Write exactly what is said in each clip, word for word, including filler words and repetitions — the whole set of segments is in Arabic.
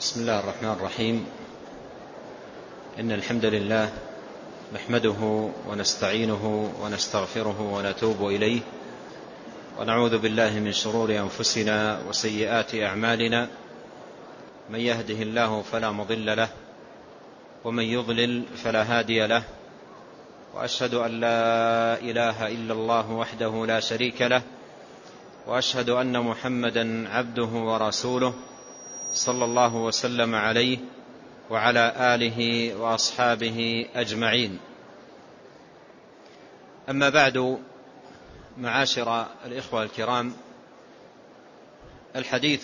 بسم الله الرحمن الرحيم. إن الحمد لله نحمده ونستعينه ونستغفره ونتوب إليه، ونعوذ بالله من شرور أنفسنا وسيئات أعمالنا. من يهده الله فلا مضل له، ومن يضلل فلا هادي له، وأشهد أن لا إله إلا الله وحده لا شريك له، وأشهد أن محمدا عبده ورسوله صلى الله وسلم عليه وعلى آله وأصحابه أجمعين. أما بعد، معاشر الإخوة الكرام، الحديث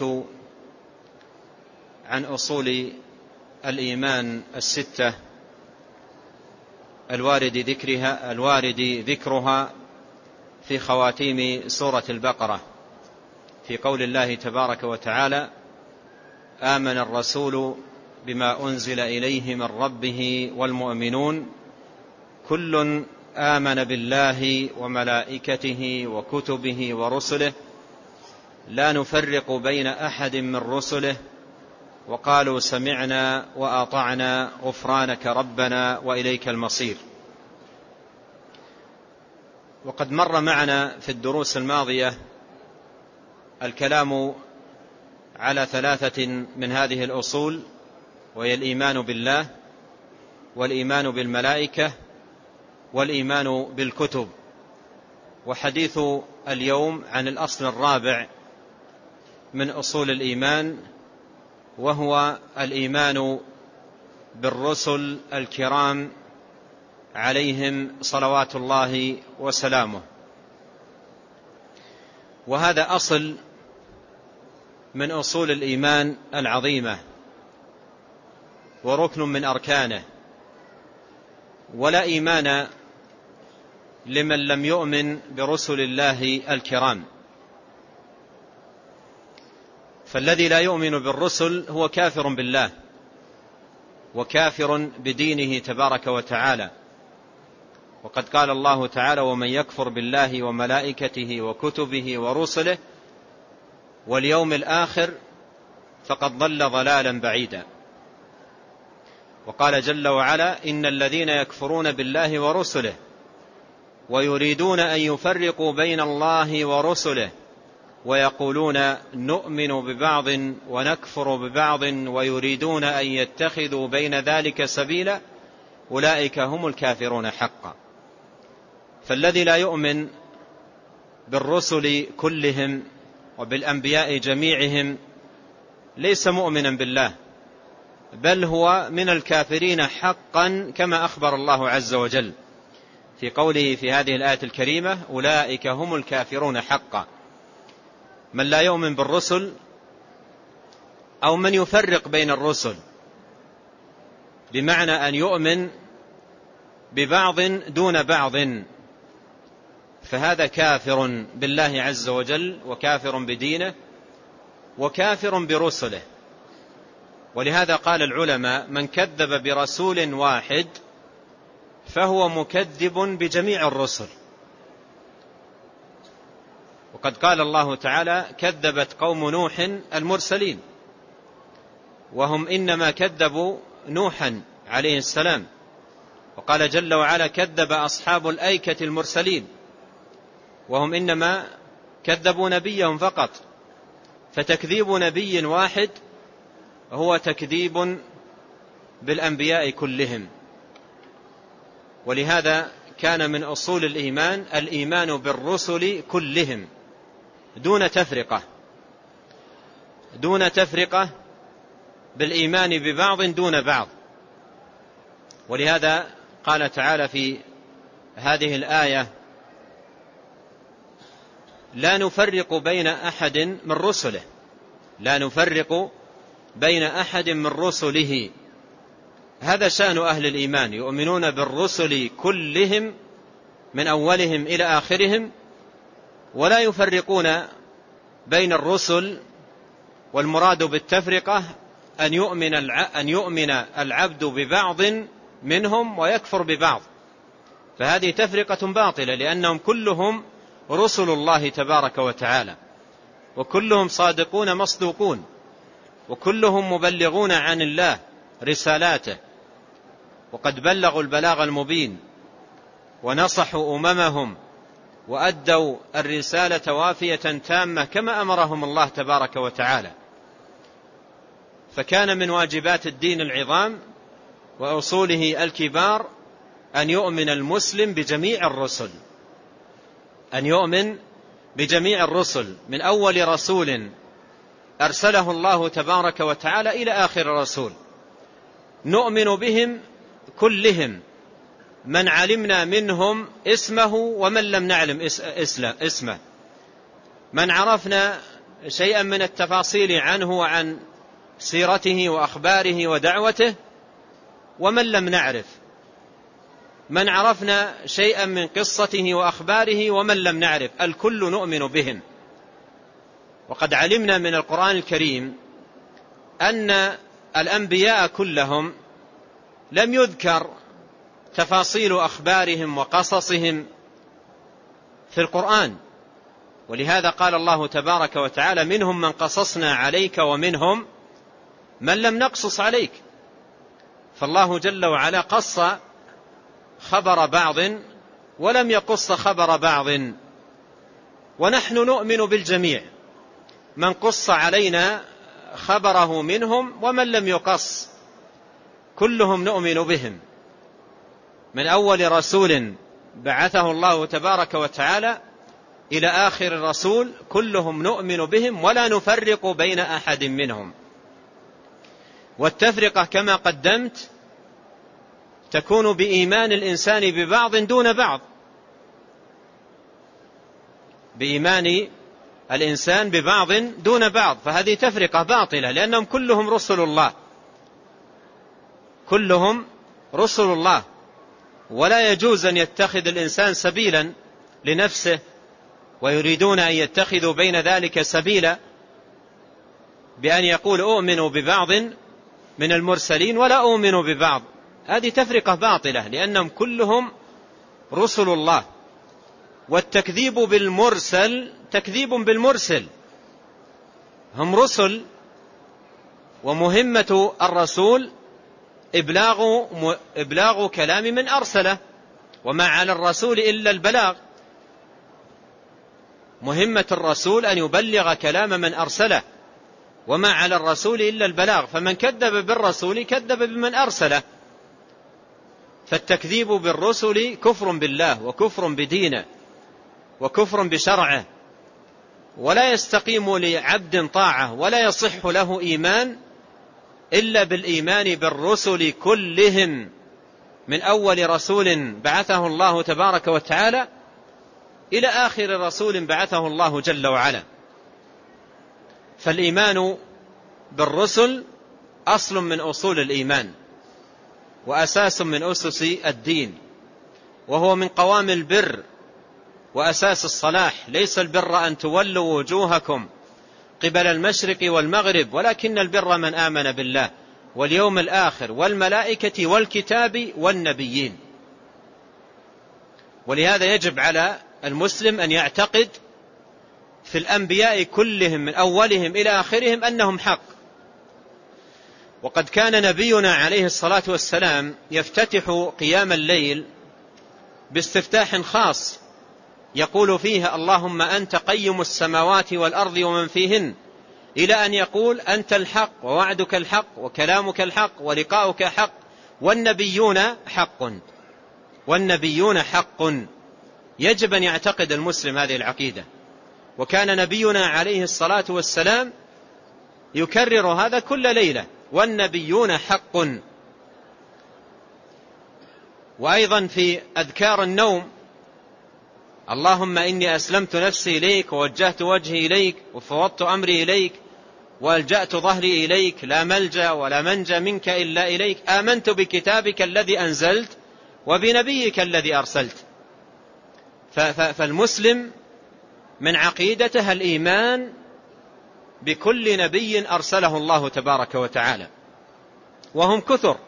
عن أصول الإيمان الستة الوارد ذكرها الوارد ذكرها في خواتيم سورة البقرة، في قول الله تبارك وتعالى: آمن الرسول بما أنزل إليه من ربه والمؤمنون كل آمن بالله وملائكته وكتبه ورسله لا نفرق بين أحد من رسله وقالوا سمعنا وأطعنا غفرانك ربنا وإليك المصير. وقد مر معنا في الدروس الماضية الكلام على ثلاثة من هذه الأصول، وهي الإيمان بالله، والإيمان بالملائكة، والإيمان بالكتب. وحديث اليوم عن الأصل الرابع من أصول الإيمان، وهو الإيمان بالرسل الكرام عليهم صلوات الله وسلامه. وهذا أصل من أصول الإيمان العظيمة، وركن من أركانه، ولا إيمان لمن لم يؤمن برسل الله الكرام. فالذي لا يؤمن بالرسل هو كافر بالله وكافر بدينه تبارك وتعالى. وقد قال الله تعالى: ومن يكفر بالله وملائكته وكتبه ورسله واليوم الآخر فقد ضل ضلالا بعيدا. وقال جل وعلا: إن الذين يكفرون بالله ورسله ويريدون أن يفرقوا بين الله ورسله ويقولون نؤمن ببعض ونكفر ببعض ويريدون أن يتخذوا بين ذلك سبيلا أولئك هم الكافرون حقا. فالذي لا يؤمن بالرسل كلهم وبالأنبياء جميعهم ليس مؤمنا بالله، بل هو من الكافرين حقا، كما أخبر الله عز وجل في قوله في هذه الآية الكريمة: أولئك هم الكافرون حقا. من لا يؤمن بالرسل أو من يفرق بين الرسل، بمعنى أن يؤمن ببعض دون بعض، فهذا كافر بالله عز وجل وكافر بدينه وكافر برسله. ولهذا قال العلماء: من كذب برسول واحد فهو مكذب بجميع الرسل. وقد قال الله تعالى: كذبت قوم نوح المرسلين، وهم إنما كذبوا نوحا عليه السلام. وقال جل وعلا: كذب أصحاب الأيكة المرسلين، وهم إنما كذبوا نبيهم فقط. فتكذيب نبي واحد هو تكذيب بالأنبياء كلهم. ولهذا كان من أصول الإيمان الإيمان بالرسل كلهم دون تفرقة، دون تفرقة بالإيمان ببعض دون بعض. ولهذا قال تعالى في هذه الآية: لا نفرق بين أحد من رسله لا نفرق بين أحد من رسله. هذا شأن أهل الإيمان، يؤمنون بالرسل كلهم من أولهم إلى آخرهم، ولا يفرقون بين الرسل. والمراد بالتفرقة أن يؤمن أن يؤمن العبد ببعض منهم ويكفر ببعض، فهذه تفرقة باطلة، لأنهم كلهم رسل الله تبارك وتعالى، وكلهم صادقون مصدوقون. وكلهم مبلغون عن الله رسالاته، وقد بلغوا البلاغ المبين ونصحوا أممهم وأدوا الرسالة وافية تامة كما أمرهم الله تبارك وتعالى. فكان من واجبات الدين العظام وأصوله الكبار أن يؤمن المسلم بجميع الرسل، أن يؤمن بجميع الرسل من أول رسول أرسله الله تبارك وتعالى إلى آخر رسول، نؤمن بهم كلهم، من علمنا منهم اسمه ومن لم نعلم اسمه، من عرفنا شيئا من التفاصيل عنه وعن سيرته وأخباره ودعوته ومن لم نعرف، من عرفنا شيئا من قصته وأخباره ومن لم نعرف، الكل نؤمن بهم. وقد علمنا من القرآن الكريم أن الأنبياء كلهم لم يذكر تفاصيل أخبارهم وقصصهم في القرآن، ولهذا قال الله تبارك وتعالى: منهم من قصصنا عليك ومنهم من لم نقصص عليك. فالله جل وعلا قص خبر بعض ولم يقص خبر بعض، ونحن نؤمن بالجميع، من قص علينا خبره منهم ومن لم يقص كلهم نؤمن بهم، من أول رسول بعثه الله تبارك وتعالى إلى آخر رسول كلهم نؤمن بهم ولا نفرق بين أحد منهم. والتفرقة كما قدمت تكون بإيمان الإنسان ببعض دون بعض، بإيمان الإنسان ببعض دون بعض، فهذه تفرقة باطلة، لأنهم كلهم رسل الله، كلهم رسل الله، ولا يجوز أن يتخذ الإنسان سبيلا لنفسه ويريدون أن يتخذوا بين ذلك سبيلا بأن يقول أؤمن ببعض من المرسلين ولا أؤمن ببعض. هذه تفرقة باطلة، لأنهم كلهم رسل الله، والتكذيب بالمرسل تكذيب بالمرسل، هم رسل، ومهمة الرسول إبلاغ, إبلاغ كلام من أرسله، وما على الرسول إلا البلاغ. مهمة الرسول أن يبلغ كلام من أرسله، وما على الرسول إلا البلاغ، فمن كذب بالرسول كذب بمن أرسله. فالتكذيب بالرسل كفر بالله وكفر بدينه وكفر بشرعه، ولا يستقيم لعبد طاعة ولا يصح له إيمان إلا بالإيمان بالرسل كلهم، من أول رسول بعثه الله تبارك وتعالى إلى آخر رسول بعثه الله جل وعلا. فالإيمان بالرسل أصل من أصول الإيمان وأساس من أسس الدين، وهو من قوام البر وأساس الصلاح. ليس البر أن تولوا وجوهكم قبل المشرق والمغرب، ولكن البر من آمن بالله واليوم الآخر والملائكة والكتاب والنبيين. ولهذا يجب على المسلم أن يعتقد في الأنبياء كلهم من أولهم إلى آخرهم أنهم حق. وقد كان نبينا عليه الصلاة والسلام يفتتح قيام الليل باستفتاح خاص يقول فيها: اللهم أنت قيم السماوات والأرض ومن فيهن، إلى أن يقول: أنت الحق ووعدك الحق وكلامك الحق ولقاؤك حق والنبيون حق، والنبيون حق. يجب أن يعتقد المسلم هذه العقيدة. وكان نبينا عليه الصلاة والسلام يكرر هذا كل ليلة: والنبيون حق. وأيضا في أذكار النوم: اللهم إني أسلمت نفسي إليك ووجهت وجهي إليك وفوضت أمري إليك وألجأت ظهري إليك، لا ملجأ ولا منجى منك إلا إليك، آمنت بكتابك الذي أنزلت وبنبيك الذي أرسلت. فالمسلم من عقيدته الإيمان بكل نبي أرسله الله تبارك وتعالى، وهم كثر،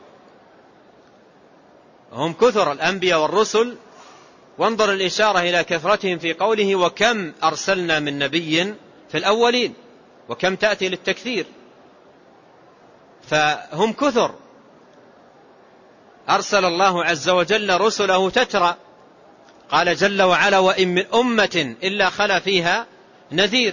هم كثر الأنبياء والرسل. وانظر الإشارة إلى كثرتهم في قوله: وكم أرسلنا من نبي في الأولين، وكم تأتي للتكثير. فهم كثر، أرسل الله عز وجل رسله تترى، قال جل وعلا: وإن من أمة إلا خلا فيها نذير.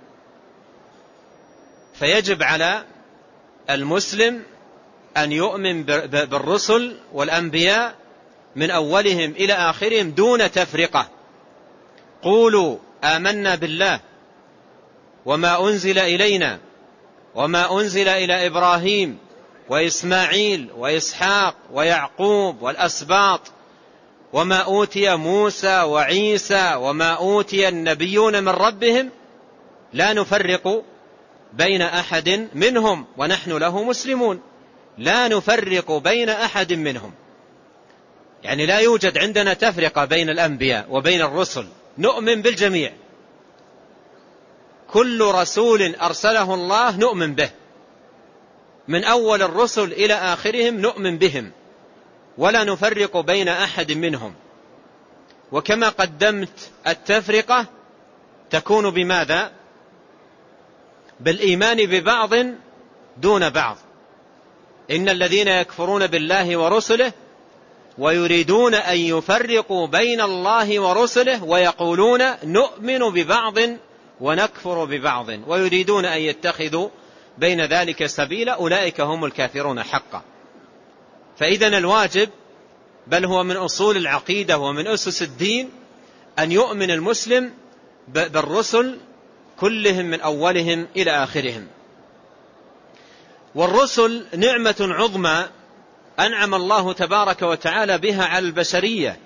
فيجب على المسلم أن يؤمن بالرسل والأنبياء من أولهم إلى آخرهم دون تفرقة. قولوا آمنا بالله وما أنزل إلينا وما أنزل إلى إبراهيم وإسماعيل وإسحاق ويعقوب والأسباط وما أوتي موسى وعيسى وما أوتي النبيون من ربهم لا نفرق بين أحد منهم ونحن له مسلمون. لا نفرق بين أحد منهم، يعني لا يوجد عندنا تفرقة بين الأنبياء وبين الرسل، نؤمن بالجميع. كل رسول أرسله الله نؤمن به، من أول الرسل إلى آخرهم نؤمن بهم، ولا نفرق بين أحد منهم. وكما قدمت التفرقة تكون بماذا؟ بالإيمان ببعض دون بعض. إن الذين يكفرون بالله ورسله ويريدون أن يفرقوا بين الله ورسله ويقولون نؤمن ببعض ونكفر ببعض ويريدون أن يتخذوا بين ذلك سبيلا أولئك هم الكافرون حقا. فإذن الواجب، بل هو من أصول العقيدة ومن أسس الدين، أن يؤمن المسلم بالرسل كلهم من أولهم إلى آخرهم. والرسل نعمة عظمى أنعم الله تبارك وتعالى بها على البشرية،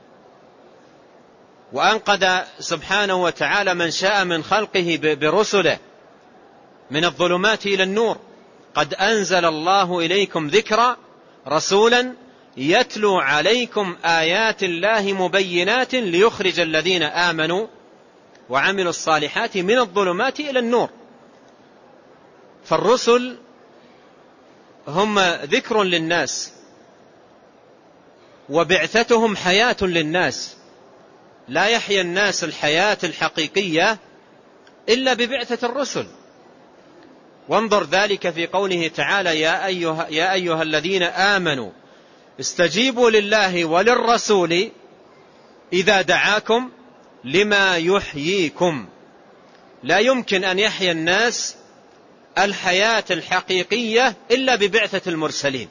وأنقذ سبحانه وتعالى من شاء من خلقه برسله من الظلمات إلى النور. قد أنزل الله إليكم ذكرا رسولا يتلو عليكم آيات الله مبينات ليخرج الذين آمنوا وعملوا الصالحات من الظلمات إلى النور. فالرسل هم ذكر للناس، وبعثتهم حياة للناس. لا يحيا الناس الحياة الحقيقية إلا ببعثة الرسل. وانظر ذلك في قوله تعالى: يا أيها, يا أيها الذين آمنوا استجيبوا لله وللرسول إذا دعاكم لما يحييكم. لا يمكن أن يحيا الناس الحياة الحقيقية إلا ببعثة المرسلين.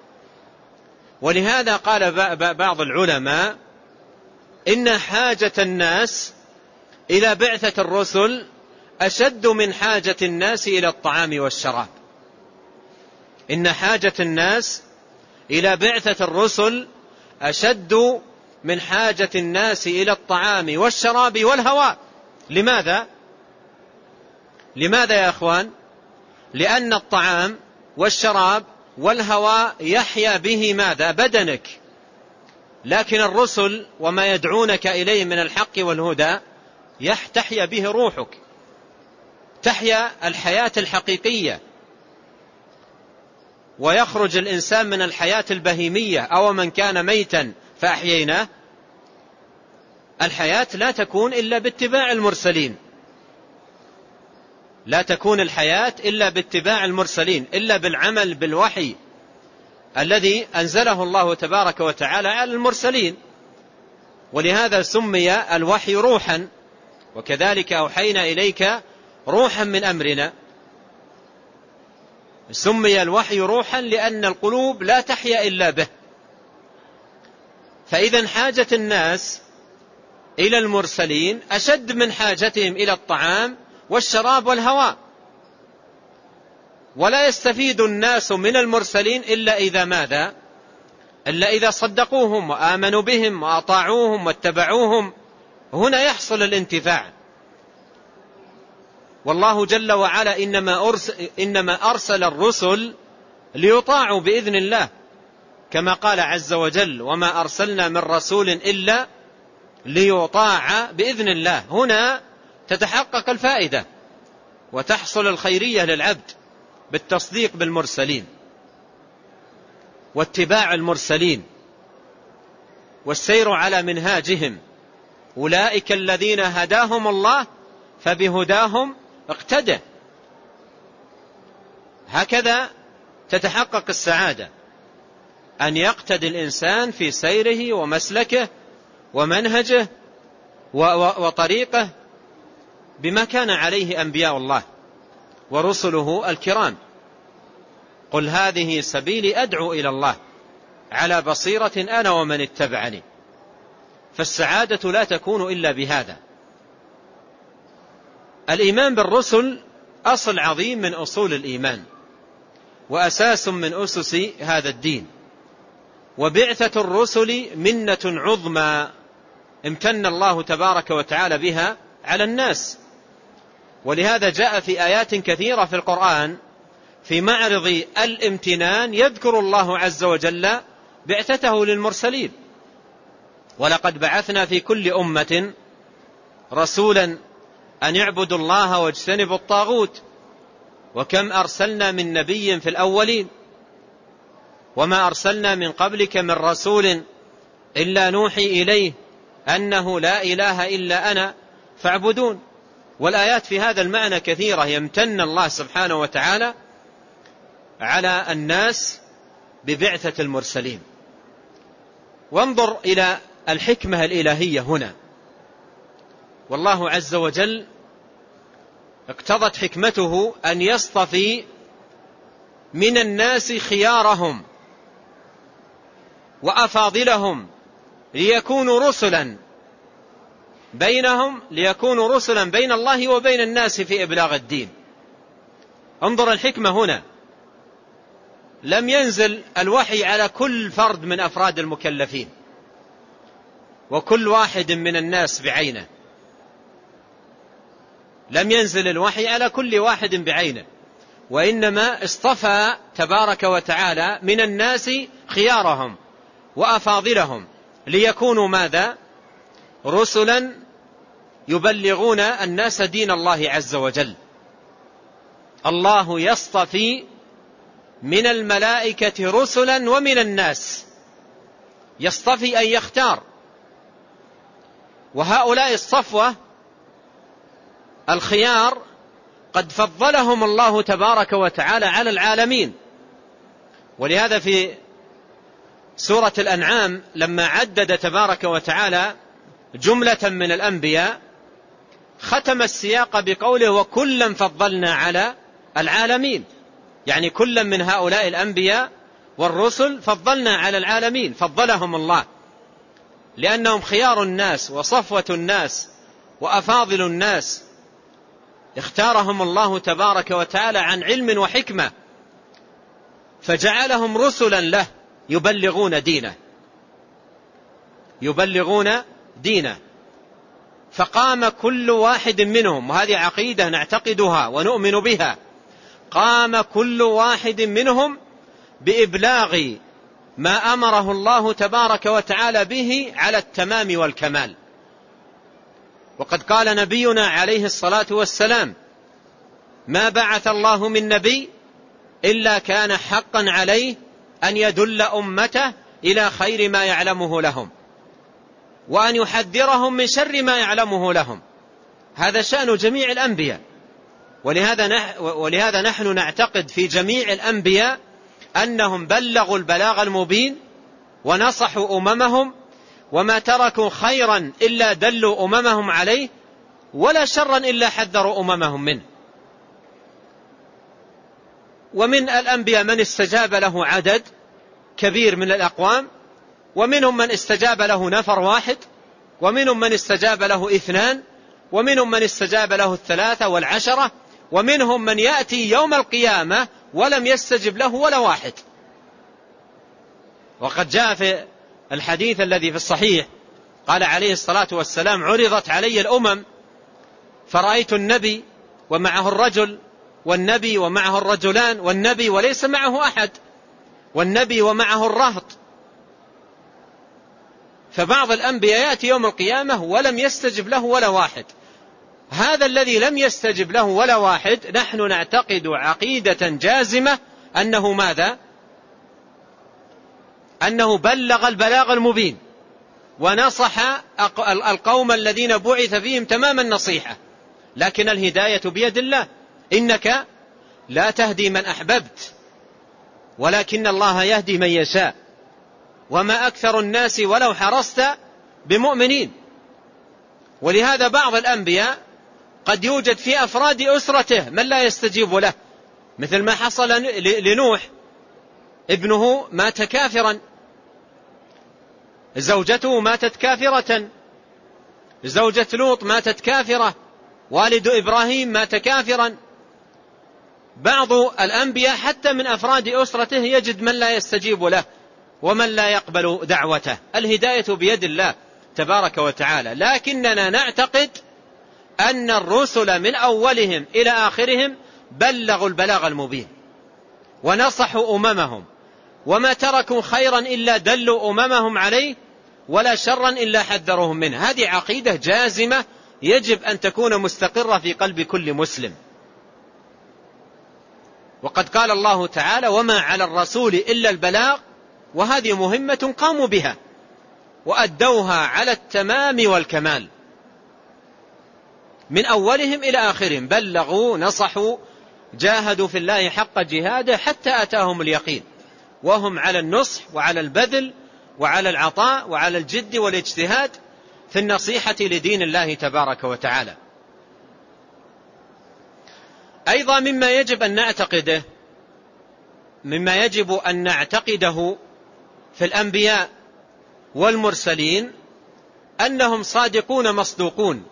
ولهذا قال بعض العلماء إن حاجة الناس إلى بعثة الرسل أشد من حاجة الناس إلى الطعام والشراب. إن حاجة الناس إلى بعثة الرسل أشد من حاجة الناس إلى الطعام والشراب والهواء. لماذا؟ لماذا يا أخوان؟ لأن الطعام والشراب والهواء يحيا به ماذا؟ بدنك. لكن الرسل وما يدعونك إليه من الحق والهدى تحيا به روحك، تحيا الحياة الحقيقية. ويخرج الإنسان من الحياة البهيمية: أو من كان ميتا فأحييناه. الحياة لا تكون إلا باتباع المرسلين، لا تكون الحياة إلا باتباع المرسلين، إلا بالعمل بالوحي الذي أنزله الله تبارك وتعالى على المرسلين. ولهذا سمي الوحي روحا، وكذلك أوحينا إليك روحا من أمرنا. سمي الوحي روحا لأن القلوب لا تحيا إلا به. فإذا حاجة الناس إلى المرسلين أشد من حاجتهم إلى الطعام والشراب والهواء. ولا يستفيد الناس من المرسلين إلا إذا ماذا؟ إلا إذا صدقوهم وآمنوا بهم وأطاعوهم واتبعوهم، هنا يحصل الانتفاع. والله جل وعلا إنما أرسل, إنما أرسل الرسل ليطاعوا بإذن الله، كما قال عز وجل: وما أرسلنا من رسول إلا ليطاع بإذن الله. هنا تتحقق الفائدة وتحصل الخيرية للعبد بالتصديق بالمرسلين واتباع المرسلين والسير على منهاجهم. أولئك الذين هداهم الله فبهداهم اقتدى. هكذا تتحقق السعادة، أن يقتدي الإنسان في سيره ومسلكه ومنهجه وطريقه بما كان عليه أنبياء الله ورسله الكرام. قل هذه سبيلي أدعو إلى الله على بصيرة أنا ومن اتبعني. فالسعادة لا تكون إلا بهذا. الإيمان بالرسل أصل عظيم من أصول الإيمان وأساس من أسس هذا الدين، وبعثة الرسل منة عظمى امتن الله تبارك وتعالى بها على الناس، ولهذا جاء في آيات كثيرة في القرآن في معرض الامتنان يذكر الله عز وجل بعثته للمرسلين. ولقد بعثنا في كل أمة رسولا أن يعبدوا الله واجتنبوا الطاغوت وكم أرسلنا من نبي في الأولين وما أرسلنا من قبلك من رسول إلا نوحي إليه أنه لا إله إلا أنا فاعبدون. والآيات في هذا المعنى كثيرة، يمتن الله سبحانه وتعالى على الناس ببعثة المرسلين. وانظر إلى الحكمة الإلهية هنا، والله عز وجل اقتضت حكمته أن يصطفي من الناس خيارهم وأفاضلهم ليكونوا رسلا بينهم ليكونوا رسلا بين الله وبين الناس في إبلاغ الدين. انظر الحكمة هنا، لم ينزل الوحي على كل فرد من أفراد المكلفين وكل واحد من الناس بعينه، لم ينزل الوحي على كل واحد بعينه، وإنما اصطفى تبارك وتعالى من الناس خيارهم وأفاضلهم ليكونوا ماذا؟ رسلا يبلغون الناس دين الله عز وجل. الله يصطفي من الملائكة رسلا ومن الناس، يصطفي أن يختار. وهؤلاء الصفوة الخيار قد فضلهم الله تبارك وتعالى على العالمين. ولهذا في سورة الأنعام لما عدد تبارك وتعالى جملة من الأنبياء ختم السياق بقوله وكلا فضلنا على العالمين، يعني كلا من هؤلاء الأنبياء والرسل فضلنا على العالمين، فضلهم الله لأنهم خيار الناس وصفوة الناس وأفاضل الناس، اختارهم الله تبارك وتعالى عن علم وحكمة فجعلهم رسلا له يبلغون دينه يبلغون دينه فقام كل واحد منهم، وهذه عقيدة نعتقدها ونؤمن بها، قام كل واحد منهم بإبلاغ ما أمره الله تبارك وتعالى به على التمام والكمال. وقد قال نبينا عليه الصلاة والسلام ما بعث الله من نبي إلا كان حقا عليه أن يدل أمته إلى خير ما يعلمه لهم وأن يحذرهم من شر ما يعلمه لهم. هذا شأن جميع الأنبياء، ولهذا ولهذا نحن نعتقد في جميع الأنبياء أنهم بلغوا البلاغ المبين ونصحوا أممهم، وما تركوا خيرا إلا دلوا أممهم عليه، ولا شرا إلا حذروا أممهم منه. ومن الأنبياء من استجاب له عدد كبير من الأقوام، ومنهم من استجاب له نفر واحد، ومنهم من استجاب له اثنان، ومنهم من استجاب له الثلاثة والعشرة، ومنهم من يأتي يوم القيامة ولم يستجب له ولا واحد. وقد جاء في الحديث الذي في الصحيح قال عليه الصلاة والسلام عرضت علي الأمم فرأيت النبي ومعه الرجل، والنبي ومعه الرجلان، والنبي وليس معه أحد، والنبي ومعه الرهط. فبعض الأنبياء يأتي يوم القيامة ولم يستجب له ولا واحد. هذا الذي لم يستجب له ولا واحد نحن نعتقد عقيدة جازمة أنه ماذا؟ أنه بلغ البلاغ المبين ونصح القوم الذين بعث فيهم تمام النصيحة، لكن الهداية بيد الله، إنك لا تهدي من أحببت ولكن الله يهدي من يشاء وما أكثر الناس ولو حرصت بمؤمنين. ولهذا بعض الأنبياء قد يوجد في أفراد أسرته من لا يستجيب له، مثل ما حصل لنوح، ابنه مات كافرا، زوجته ماتت كافرة، زوجة لوط ماتت كافرة، والد إبراهيم مات كافرا. بعض الأنبياء حتى من أفراد أسرته يجد من لا يستجيب له ومن لا يقبل دعوته. الهداية بيد الله تبارك وتعالى، لكننا نعتقد أن الرسل من أولهم إلى آخرهم بلغوا البلاغ المبين ونصحوا أممهم، وما تركوا خيرا إلا دلوا أممهم عليه، ولا شرا إلا حذرهم منه. هذه عقيدة جازمة يجب أن تكون مستقرة في قلب كل مسلم. وقد قال الله تعالى: وما على الرسول إلا البلاغ، وهذه مهمة قاموا بها وأدوها على التمام والكمال من أولهم إلى آخرهم، بلغوا نصحوا جاهدوا في الله حق جهاده حتى أتاهم اليقين، وهم على النصح وعلى البذل وعلى العطاء وعلى الجد والاجتهاد في النصيحة لدين الله تبارك وتعالى. أيضا مما يجب أن نعتقده مما يجب أن نعتقده في الأنبياء والمرسلين أنهم صادقون مصدوقون،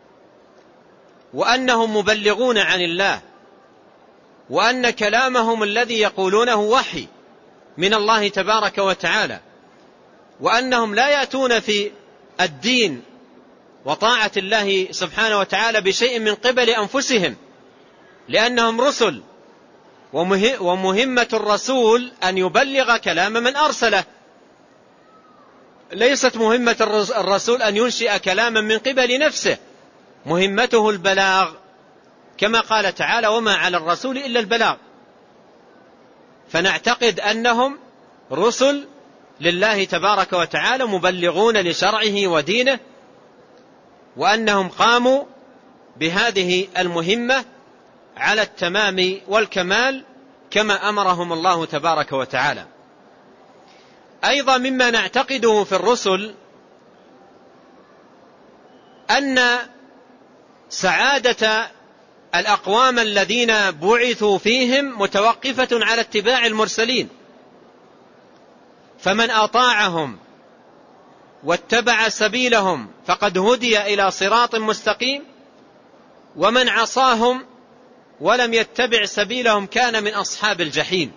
وأنهم مبلغون عن الله، وأن كلامهم الذي يقولونه وحي من الله تبارك وتعالى، وأنهم لا يأتون في الدين وطاعة الله سبحانه وتعالى بشيء من قبل أنفسهم، لأنهم رسل، ومهمة الرسول أن يبلغ كلام من أرسله. ليست مهمة الرسول أن ينشئ كلاما من قبل نفسه، مهمته البلاغ، كما قال تعالى: وما على الرسول إلا البلاغ. فنعتقد أنهم رسل لله تبارك وتعالى مبلغون لشرعه ودينه، وأنهم قاموا بهذه المهمة على التمام والكمال كما أمرهم الله تبارك وتعالى. أيضا مما نعتقده في الرسل أن سعادة الأقوام الذين بعثوا فيهم متوقفة على اتباع المرسلين، فمن أطاعهم واتبع سبيلهم فقد هدي إلى صراط مستقيم، ومن عصاهم ولم يتبع سبيلهم كان من أصحاب الجحيم.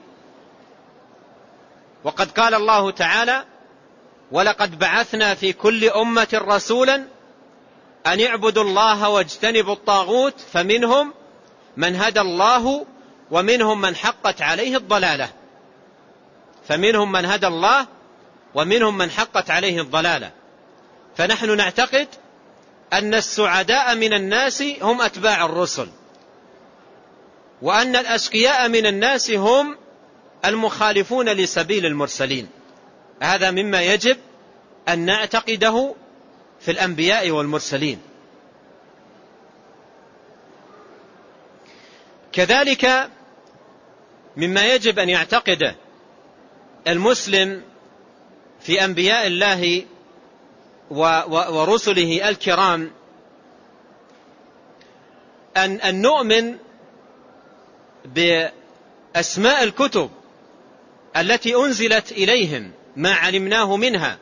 وقد قال الله تعالى: ولقد بعثنا في كل أمة رسولا أن اعبدوا الله واجتنبوا الطاغوت فمنهم من هدى الله ومنهم من حقت عليه الضلالة فمنهم من هدى الله ومنهم من حقت عليه الضلالة. فنحن نعتقد أن السعداء من الناس هم أتباع الرسل، وأن الأشقياء من الناس هم المخالفون لسبيل المرسلين. هذا مما يجب أن نعتقده في الأنبياء والمرسلين. كذلك مما يجب أن يعتقده المسلم في أنبياء الله ورسله الكرام أن, أن نؤمن بأسماء الكتب التي أنزلت إليهم ما علمناه منها،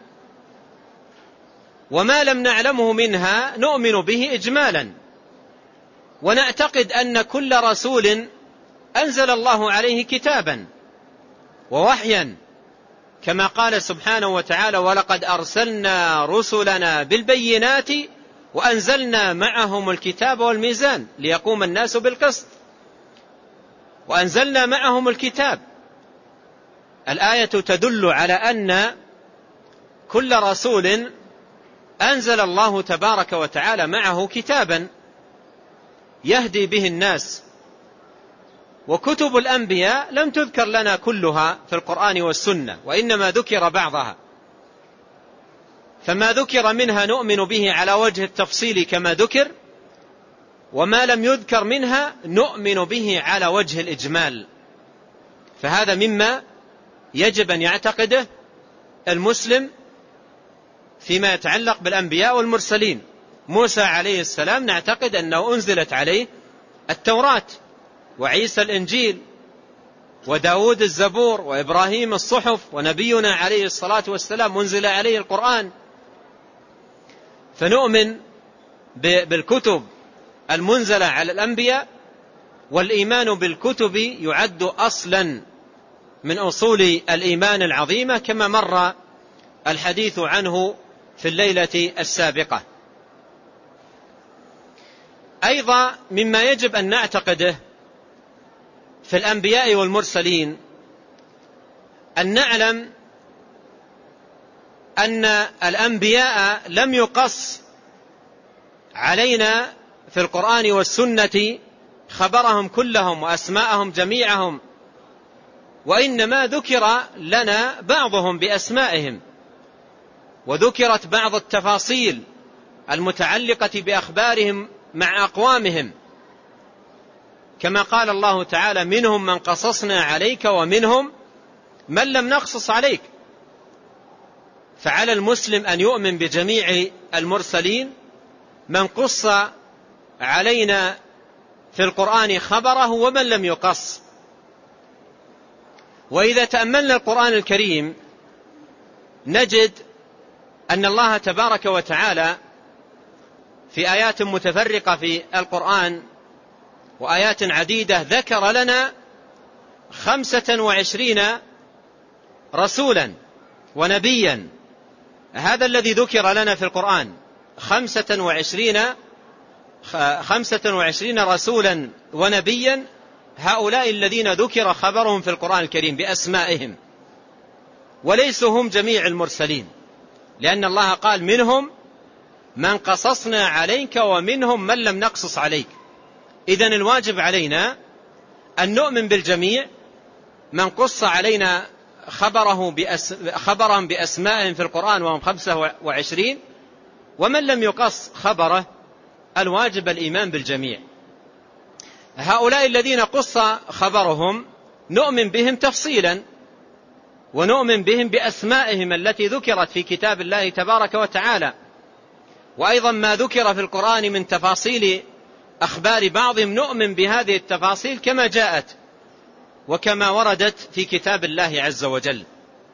وما لم نعلمه منها نؤمن به إجمالا، ونعتقد أن كل رسول أنزل الله عليه كتابا ووحيا، كما قال سبحانه وتعالى: ولقد أرسلنا رسلنا بالبينات وأنزلنا معهم الكتاب والميزان ليقوم الناس بالقسط. وأنزلنا معهم الكتاب، الآية تدل على أن كل رسول أنزل الله تبارك وتعالى معه كتابا يهدي به الناس. وكتب الأنبياء لم تذكر لنا كلها في القرآن والسنة، وإنما ذكر بعضها، فما ذكر منها نؤمن به على وجه التفصيل كما ذكر، وما لم يذكر منها نؤمن به على وجه الإجمال. فهذا مما يجب أن يعتقده المسلم فيما يتعلق بالأنبياء والمرسلين. موسى عليه السلام نعتقد أنه أنزلت عليه التوراة، وعيسى الإنجيل، وداود الزبور، وإبراهيم الصحف، ونبينا عليه الصلاة والسلام أنزل عليه القرآن. فنؤمن بالكتب المنزلة على الأنبياء، والإيمان بالكتب يعد أصلا من أصول الإيمان العظيمة، كما مر الحديث عنه في الليلة السابقة. أيضا مما يجب أن نعتقده في الأنبياء والمرسلين أن نعلم أن الأنبياء لم يقص علينا في القرآن والسنة خبرهم كلهم وأسماءهم جميعهم، وإنما ذكر لنا بعضهم بأسمائهم، وذكرت بعض التفاصيل المتعلقة بأخبارهم مع أقوامهم، كما قال الله تعالى: منهم من قصصنا عليك ومنهم من لم نقصص عليك. فعلى المسلم أن يؤمن بجميع المرسلين، من قص علينا في القرآن خبره ومن لم يقص. وإذا تأملنا القرآن الكريم نجد أن الله تبارك وتعالى في آيات متفرقة في القرآن وآيات عديدة ذكر لنا خمسة وعشرين رسولا ونبيا. هذا الذي ذكر لنا في القرآن خمسة وعشرين خمسة وعشرين رسولا ونبيا، هؤلاء الذين ذكر خبرهم في القرآن الكريم بأسمائهم، وليسوا هم جميع المرسلين، لأن الله قال: منهم من قصصنا عليك ومنهم من لم نقصص عليك. إذن الواجب علينا أن نؤمن بالجميع، من قص علينا خبره بأس... خبرهم بأسمائهم في القرآن وهم خمسة وعشرين، ومن لم يقص خبره الواجب الإيمان بالجميع. هؤلاء الذين قص خبرهم نؤمن بهم تفصيلا، ونؤمن بهم بأسمائهم التي ذكرت في كتاب الله تبارك وتعالى، وأيضا ما ذكر في القرآن من تفاصيل أخبار بعضهم نؤمن بهذه التفاصيل كما جاءت وكما وردت في كتاب الله عز وجل.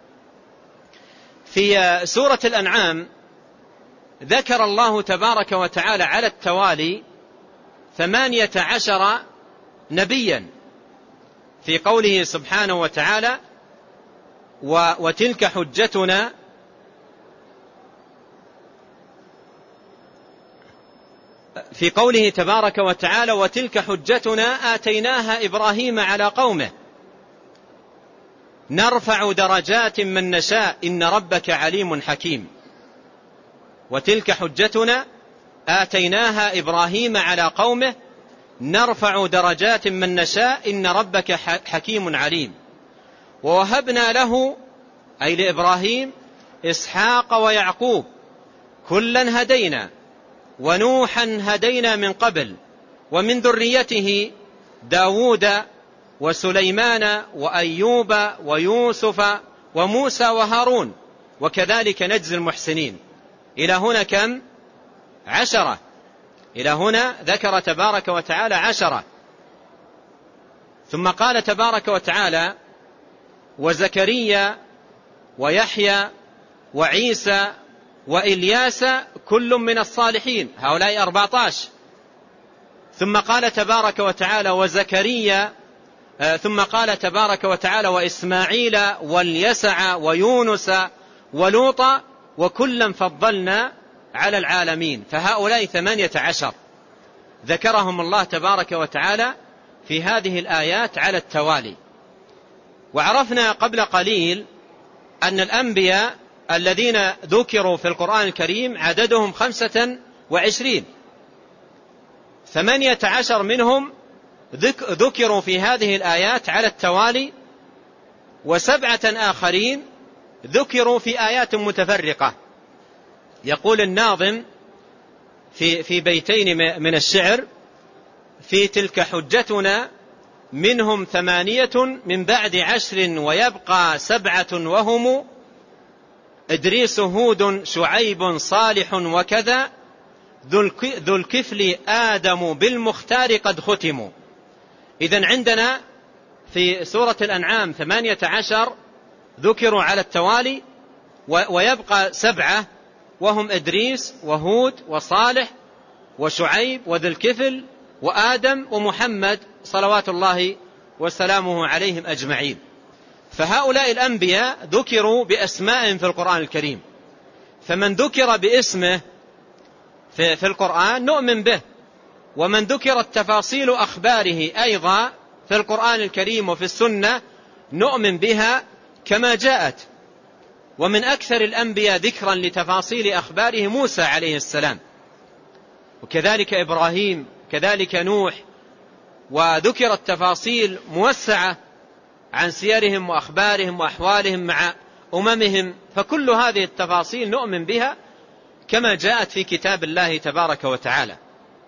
في سورة الأنعام ذكر الله تبارك وتعالى على التوالي ثمانية عشر نبيا في قوله سبحانه وتعالى: وتلك حجتنا في قوله تبارك وتعالى: وتلك حجتنا آتيناها إبراهيم على قومه نرفع درجات من نشاء إن ربك عليم حكيم. وتلك حجتنا آتيناها إبراهيم على قومه نرفع درجات من نشاء إن ربك حكيم عليم. ووهبنا له، أي لإبراهيم، إسحاق ويعقوب كلا هدينا، ونوحا هدينا من قبل، ومن ذريته داود وسليمان وأيوب ويوسف وموسى وهارون، وكذلك نجزي المحسنين. إلى هنا كم؟ عشرة. إلى هنا ذكر تبارك وتعالى عشرة. ثم قال تبارك وتعالى: وزكريا ويحيى وعيسى وإلياس كل من الصالحين، هؤلاء أربعة عشر. ثم قال تبارك وتعالى: وزكريا آه ثم قال تبارك وتعالى: وإسماعيل واليسع ويونس ولوطا وكلا فضلنا على العالمين. فهؤلاء ثمانية عشر ذكرهم الله تبارك وتعالى في هذه الآيات على التوالي. وعرفنا قبل قليل أن الأنبياء الذين ذكروا في القرآن الكريم عددهم خمسة وعشرين، ثمانية عشر منهم ذكروا في هذه الآيات على التوالي، وسبعة آخرين ذكروا في آيات متفرقة. يقول الناظم في في بيتين من الشعر: في تلك حجتنا منهم ثمانية من بعد عشر ويبقى سبعة وهم إدريس هود شعيب صالح وكذا ذو الكفل آدم بالمختار قد ختموا. إذن عندنا في سورة الأنعام ثمانية عشر ذكروا على التوالي، ويبقى سبعة وهم إدريس وهود وصالح وشعيب وذو الكفل وآدم ومحمد صلوات الله وسلامه عليهم أجمعين. فهؤلاء الأنبياء ذكروا بأسمائهم في القرآن الكريم، فمن ذكر باسمه في, في القرآن نؤمن به، ومن ذكرت تفاصيل أخباره أيضا في القرآن الكريم وفي السنة نؤمن بها كما جاءت. ومن أكثر الأنبياء ذكرا لتفاصيل أخباره موسى عليه السلام، وكذلك إبراهيم، كذلك نوح، وذكرت تفاصيل موسعة عن سيرهم وأخبارهم وأحوالهم مع أممهم. فكل هذه التفاصيل نؤمن بها كما جاءت في كتاب الله تبارك وتعالى.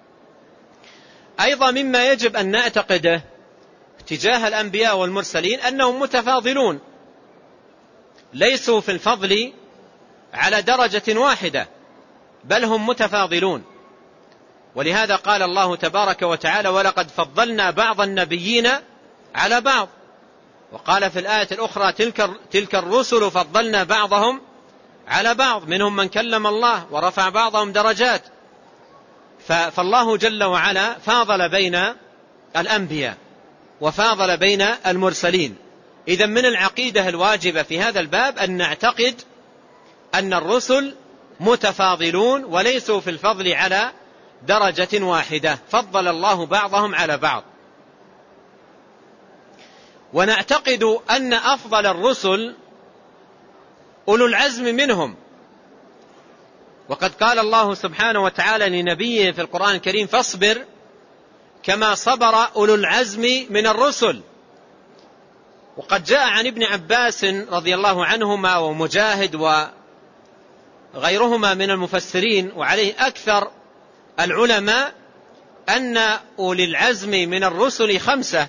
أيضا مما يجب أن نعتقده تجاه الأنبياء والمرسلين أنهم متفاضلون، ليسوا في الفضل على درجة واحدة، بل هم متفاضلون. ولهذا قال الله تبارك وتعالى: ولقد فضلنا بعض النبيين على بعض. وقال في الآية الأخرى: تلك, تلك الرسل فضلنا بعضهم على بعض، منهم من كلم الله ورفع بعضهم درجات. فالله جل وعلا فاضل بين الأنبياء وفاضل بين المرسلين. إذن من العقيدة الواجبة في هذا الباب أن نعتقد أن الرسل متفاضلون وليسوا في الفضل على درجة واحدة، فضل الله بعضهم على بعض. ونعتقد أن أفضل الرسل أولو العزم منهم، وقد قال الله سبحانه وتعالى لنبيه في القرآن الكريم: فاصبر كما صبر أولو العزم من الرسل. وقد جاء عن ابن عباس رضي الله عنهما ومجاهد وغيرهما من المفسرين، وعليه أكثر العلماء، أن أولي العزم من الرسل خمسة،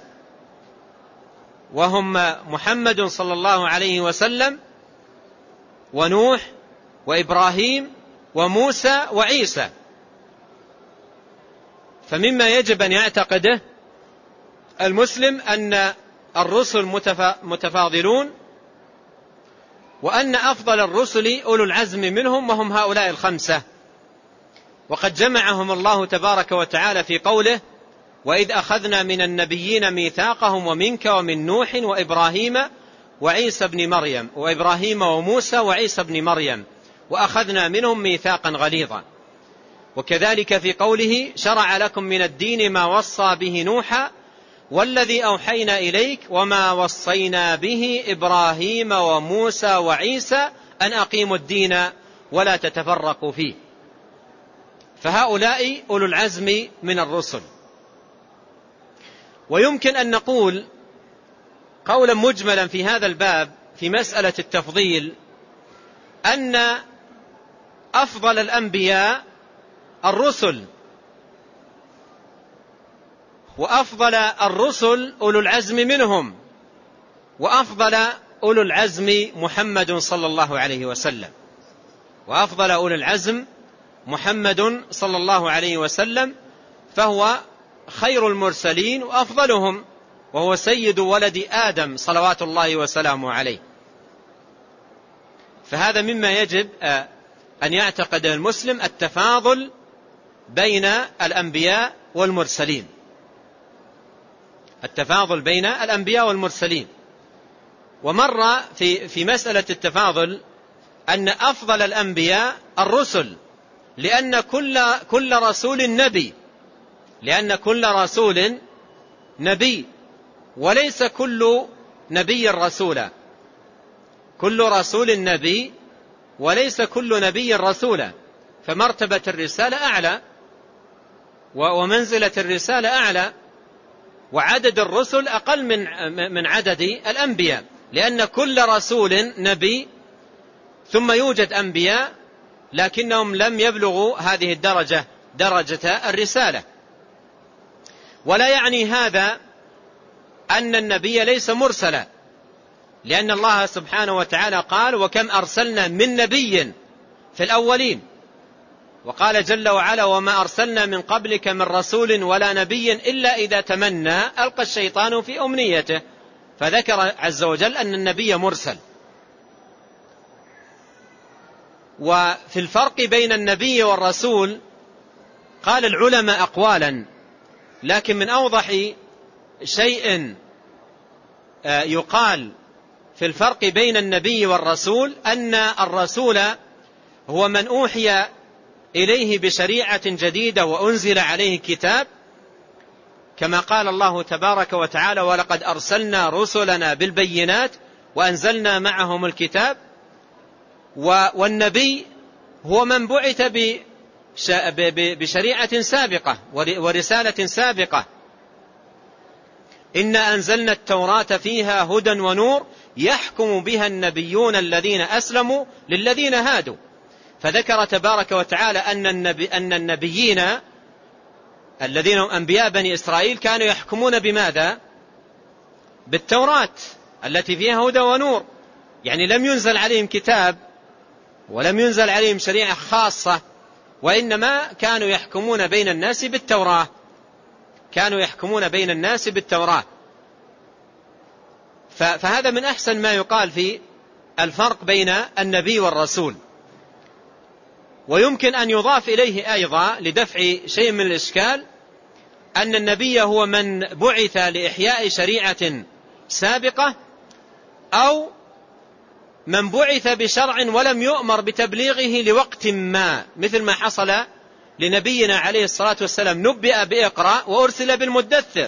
وهم محمد صلى الله عليه وسلم ونوح وإبراهيم وموسى وعيسى. فمما يجب أن يعتقده المسلم أن الرسل متفاضلون، وأن أفضل الرسل أولو العزم منهم، وهم هؤلاء الخمسة. وقد جمعهم الله تبارك وتعالى في قوله: وإذ أخذنا من النبيين ميثاقهم ومنك ومن نوح وإبراهيم وعيسى بن مريم وإبراهيم وموسى وعيسى بن مريم وأخذنا منهم ميثاقا غليظا. وكذلك في قوله: شرع لكم من الدين ما وصى به نوحا والذي أوحينا إليك وما وصينا به إبراهيم وموسى وعيسى أن أقيموا الدين ولا تتفرقوا فيه. فهؤلاء أولو العزم من الرسل. ويمكن أن نقول قولا مجملا في هذا الباب في مسألة التفضيل أن أفضل الأنبياء الرسل، وأفضل الرسل أولو العزم منهم، وأفضل أولو العزم محمد صلى الله عليه وسلم، وأفضل أولو العزم محمد صلى الله عليه وسلم، فهو خير المرسلين وأفضلهم، وهو سيد ولد آدم صلوات الله وسلامه عليه. فهذا مما يجب أن يعتقد المسلم، التفاضل بين الأنبياء والمرسلين، التفاضل بين الأنبياء والمرسلين. ومر في في مسألة التفاضل أن أفضل الأنبياء الرسل، لأن كل كل رسول نبي، لأن كل رسول نبي، وليس كل نبي رسولا، كل رسول نبي وليس كل نبي رسولا. فمرتبة الرسالة أعلى، ومنزلة الرسالة أعلى، وعدد الرسل أقل من من عدد الأنبياء، لأن كل رسول نبي، ثم يوجد أنبياء لكنهم لم يبلغوا هذه الدرجة، درجة الرسالة. ولا يعني هذا أن النبي ليس مرسلا، لأن الله سبحانه وتعالى قال: وكم أرسلنا من نبي في الأولين. وقال جل وعلا: وما أرسلنا من قبلك من رسول ولا نبي إلا إذا تمنى ألقى الشيطان في أمنيته. فذكر عز وجل أن النبي مرسل. وفي الفرق بين النبي والرسول قال العلماء أقوالا، لكن من أوضح شيء يقال في الفرق بين النبي والرسول أن الرسول هو من أوحي إليه بشريعة جديدة وأنزل عليه كتاب، كما قال الله تبارك وتعالى: ولقد أرسلنا رسلنا بالبينات وأنزلنا معهم الكتاب. والنبي هو من بعث بشريعة سابقة ورسالة سابقة. إنا أنزلنا التوراة فيها هدى ونور يحكم بها النبيون الذين أسلموا للذين هادوا. فذكر تبارك وتعالى أن, النبي أن النبيين الذين هم أنبياء بني إسرائيل كانوا يحكمون بماذا؟ بالتوراة التي فيها هدى ونور، يعني لم ينزل عليهم كتاب ولم ينزل عليهم شريعة خاصة، وإنما كانوا يحكمون بين الناس بالتوراة كانوا يحكمون بين الناس بالتوراة. فهذا من أحسن ما يقال في الفرق بين النبي والرسول. ويمكن أن يضاف إليه أيضا لدفع شيء من الإشكال أن النبي هو من بعث لإحياء شريعة سابقة، أو من بعث بشرع ولم يؤمر بتبليغه لوقت ما، مثل ما حصل لنبينا عليه الصلاة والسلام، نبئ بإقرأ وأرسل بالمدثر.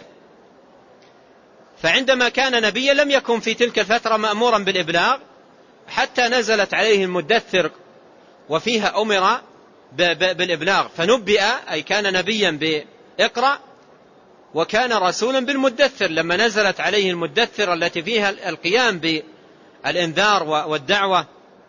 فعندما كان نبيا لم يكن في تلك الفترة مأمورا بالإبلاغ حتى نزلت عليه المدثر وفيها أمر بالإبلاغ، فنبئ أي كان نبيا بإقرأ، وكان رسولا بالمدثر لما نزلت عليه المدثر التي فيها القيام بالإنذار والدعوة.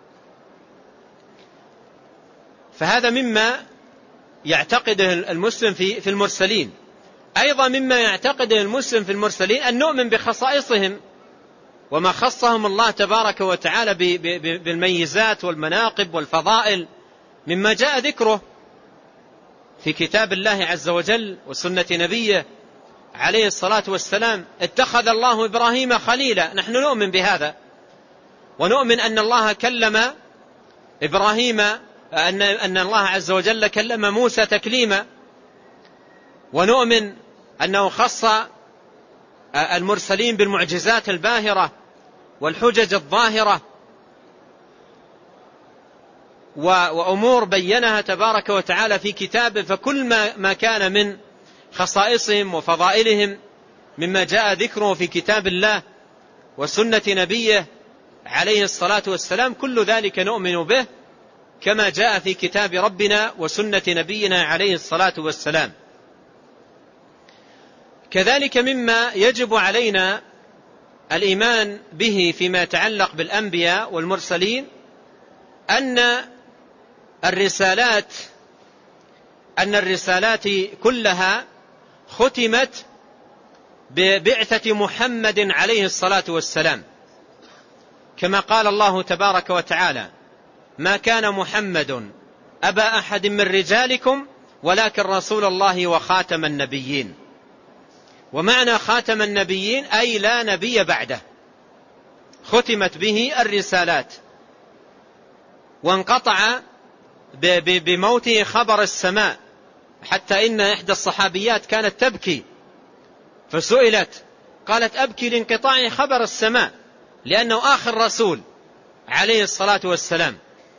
فهذا مما يعتقده المسلم في المرسلين. أيضا مما يعتقده المسلم في المرسلين أن نؤمن بخصائصهم وما خصهم الله تبارك وتعالى بالميزات والمناقب والفضائل مما جاء ذكره في كتاب الله عز وجل وسنة نبيه عليه الصلاة والسلام. اتخذ الله إبراهيم خليلا، نحن نؤمن بهذا، ونؤمن أن الله كلم إبراهيم، أن أن الله عز وجل كلم موسى تكليما، ونؤمن أنه خص المرسلين بالمعجزات الباهرة والحجج الظاهرة وأمور بينها تبارك وتعالى في كتابه. فكل ما, ما كان من خصائصهم وفضائلهم مما جاء ذكره في كتاب الله وسنة نبيه عليه الصلاة والسلام، كل ذلك نؤمن به كما جاء في كتاب ربنا وسنة نبينا عليه الصلاة والسلام. كذلك مما يجب علينا الإيمان به فيما يتعلق بالأنبياء والمرسلين أن الرسالات أن الرسالات كلها ختمت ببعثة محمد عليه الصلاة والسلام، كما قال الله تبارك وتعالى: ما كان محمد أبا أحد من رجالكم ولكن رسول الله وخاتم النبيين. ومعنى خاتم النبيين أي لا نبي بعده، ختمت به الرسالات، وانقطع بموته خبر السماء، حتى إن إحدى الصحابيات كانت تبكي فسئلت قالت: أبكي لانقطاع خبر السماء، لأنه آخر رسول عليه الصلاة والسلام،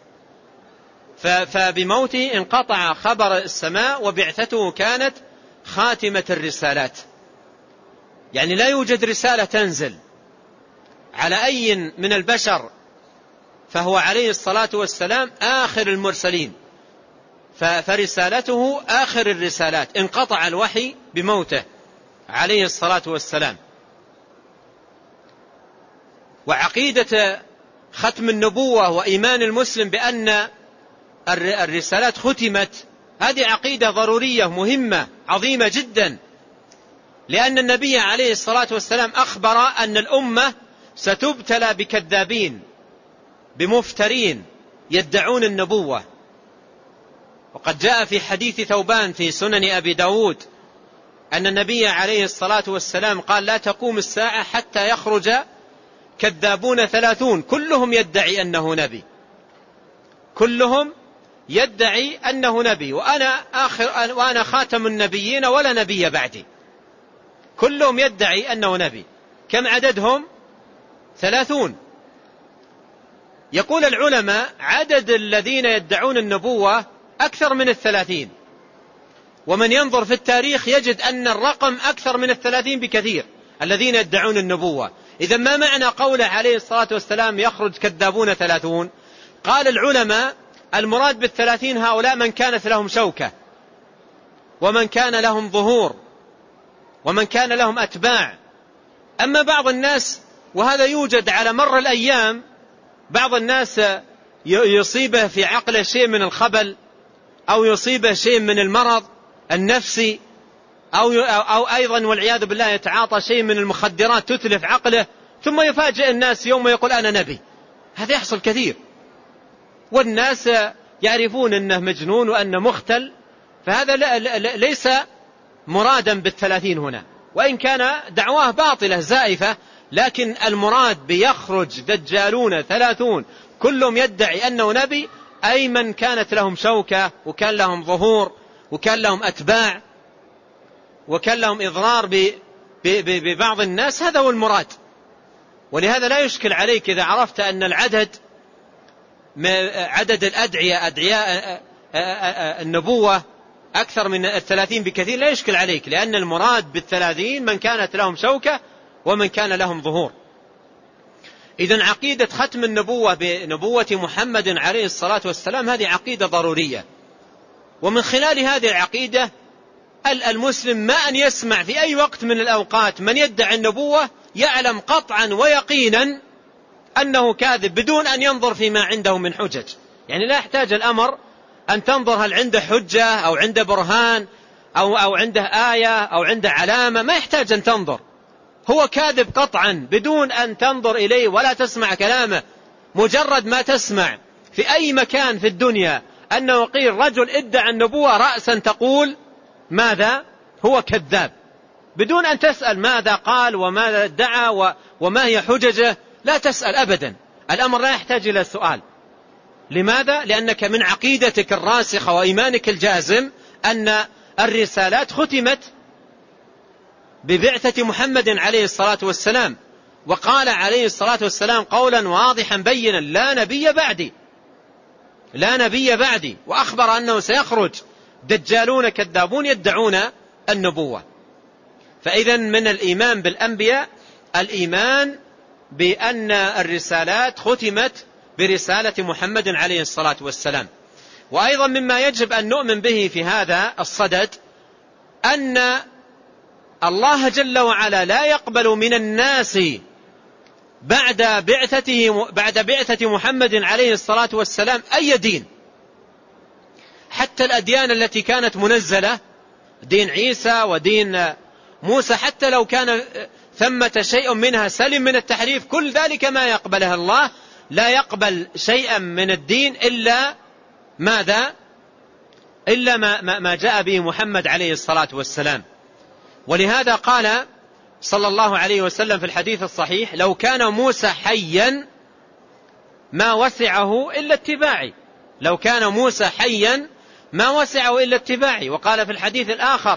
فبموته انقطع خبر السماء وبعثته كانت خاتمة الرسالات. يعني لا يوجد رسالة تنزل على أي من البشر، فهو عليه الصلاة والسلام آخر المرسلين، فرسالته آخر الرسالات، انقطع الوحي بموته عليه الصلاة والسلام. وعقيدة ختم النبوة وإيمان المسلم بأن الرسالات ختمت، هذه عقيدة ضرورية مهمة عظيمة جدا، لأن النبي عليه الصلاة والسلام أخبر أن الأمة ستبتلى بكذابين بمفترين يدعون النبوة. وقد جاء في حديث ثوبان في سنن أبي داود أن النبي عليه الصلاة والسلام قال: لا تقوم الساعة حتى يخرج كذابون ثلاثون كلهم يدعي أنه نبي، كلهم يدعي أنه نبي، وأنا آخر وأنا خاتم النبيين ولا نبي بعدي. كلهم يدعي أنه نبي. كم عددهم؟ ثلاثون. يقول العلماء: عدد الذين يدعون النبوة أكثر من الثلاثين، ومن ينظر في التاريخ يجد أن الرقم أكثر من الثلاثين بكثير الذين يدعون النبوة. إذا ما معنى قوله عليه الصلاة والسلام يخرج كذابون ثلاثون؟ قال العلماء: المراد بالثلاثين هؤلاء من كانت لهم شوكة، ومن كان لهم ظهور، ومن كان لهم أتباع. أما بعض الناس، وهذا يوجد على مر الأيام، بعض الناس يصيبه في عقله شيء من الخبل، أو يصيبه شيء من المرض النفسي، أو, أو أيضا والعياذ بالله يتعاطى شيء من المخدرات تتلف عقله، ثم يفاجئ الناس يوم يقول أنا نبي. هذا يحصل كثير، والناس يعرفون أنه مجنون وأنه مختل. فهذا ليس مرادا بالثلاثين هنا، وإن كان دعواه باطلة زائفة، لكن المراد بيخرج دجالون ثلاثون كلهم يدعي أنه نبي، أي من كانت لهم شوكة، وكان لهم ظهور، وكان لهم أتباع، وكان لهم إضرار ببعض الناس. هذا هو المراد. ولهذا لا يشكل عليك إذا عرفت أن العدد عدد الأدعية أدعياء النبوة أكثر من الثلاثين بكثير، لا يشكل عليك، لأن المراد بالثلاثين من كانت لهم شوكة ومن كان لهم ظهور. إذن عقيدة ختم النبوة بنبوة محمد عليه الصلاة والسلام هذه عقيدة ضرورية، ومن خلال هذه العقيدة المسلم ما أن يسمع في أي وقت من الأوقات من يدعي النبوة يعلم قطعا ويقينا أنه كاذب بدون أن ينظر فيما عنده من حجج. يعني لا يحتاج الأمر أن تنظر هل عنده حجة أو عنده برهان أو, أو عنده آية أو عنده علامة، ما يحتاج أن تنظر، هو كاذب قطعا بدون أن تنظر إليه ولا تسمع كلامه. مجرد ما تسمع في أي مكان في الدنيا أنه قيل رجل ادعى النبوة رأسا تقول ماذا؟ هو كذاب، بدون أن تسأل ماذا قال وماذا ادعى وما هي حججه. لا تسأل أبدا، الأمر لا يحتاج إلى السؤال. لماذا؟ لأنك من عقيدتك الراسخة وإيمانك الجازم أن الرسالات ختمت ببعثة محمد عليه الصلاة والسلام، وقال عليه الصلاة والسلام قولا واضحا بينا: لا نبي بعدي، لا نبي بعدي. وأخبر أنه سيخرج دجالون كذابون يدعون النبوة. فإذا من الإيمان بالأنبياء الإيمان بأن الرسالات ختمت برسالة محمد عليه الصلاة والسلام. وأيضا مما يجب أن نؤمن به في هذا الصدد أن الله جل وعلا لا يقبل من الناس بعد بعثته بعد بعثة محمد عليه الصلاة والسلام أي دين، حتى الأديان التي كانت منزلة، دين عيسى ودين موسى، حتى لو كان ثمة شيء منها سلم من التحريف، كل ذلك ما يقبلها الله. لا يقبل شيئا من الدين إلا ماذا؟ إلا ما, ما جاء به محمد عليه الصلاة والسلام. ولهذا قال صلى الله عليه وسلم في الحديث الصحيح: لو كان موسى حيا ما وسعه إلا اتباعي، لو كان موسى حيا ما وسعه إلا اتباعي. وقال في الحديث الآخر: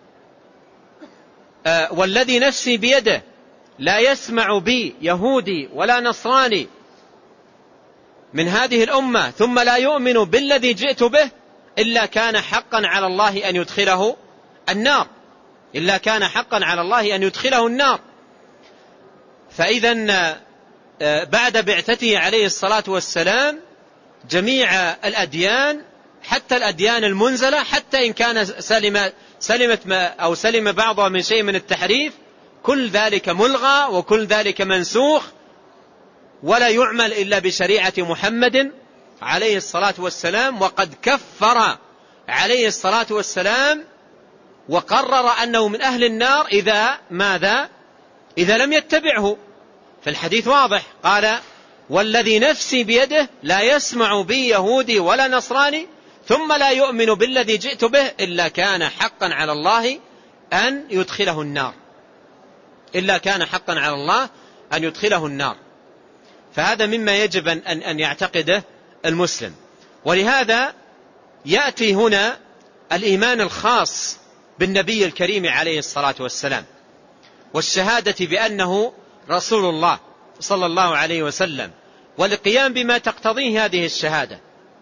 آه والذي نفسي بيده لا يسمع بي يهودي ولا نصراني من هذه الأمة ثم لا يؤمن بالذي جئت به إلا كان حقا على الله أن يدخله النار، إلا كان حقا على الله أن يدخله النار. فإذا بعد بعثته عليه الصلاة والسلام جميع الأديان، حتى الأديان المنزلة، حتى إن كان سلم سلمت ما أو سلم بعضها من شيء من التحريف، كل ذلك ملغى وكل ذلك منسوخ، ولا يعمل إلا بشريعة محمد عليه الصلاة والسلام. وقد كفر عليه الصلاة والسلام وقرر أنه من أهل النار إذا ماذا؟ إذا لم يتبعه. فالحديث واضح، قال والذي نفسي بيده لا يسمع بي يهودي ولا نصراني ثم لا يؤمن بالذي جئت به إلا كان حقا على الله أن يدخله النار، إلا كان حقا على الله أن يدخله النار. فهذا مما يجب أن أن يعتقده المسلم. ولهذا يأتي هنا الإيمان الخاص بالنبي الكريم عليه الصلاة والسلام، والشهادة بأنه رسول الله صلى الله عليه وسلم، والقيام بما تقتضيه هذه الشهادة.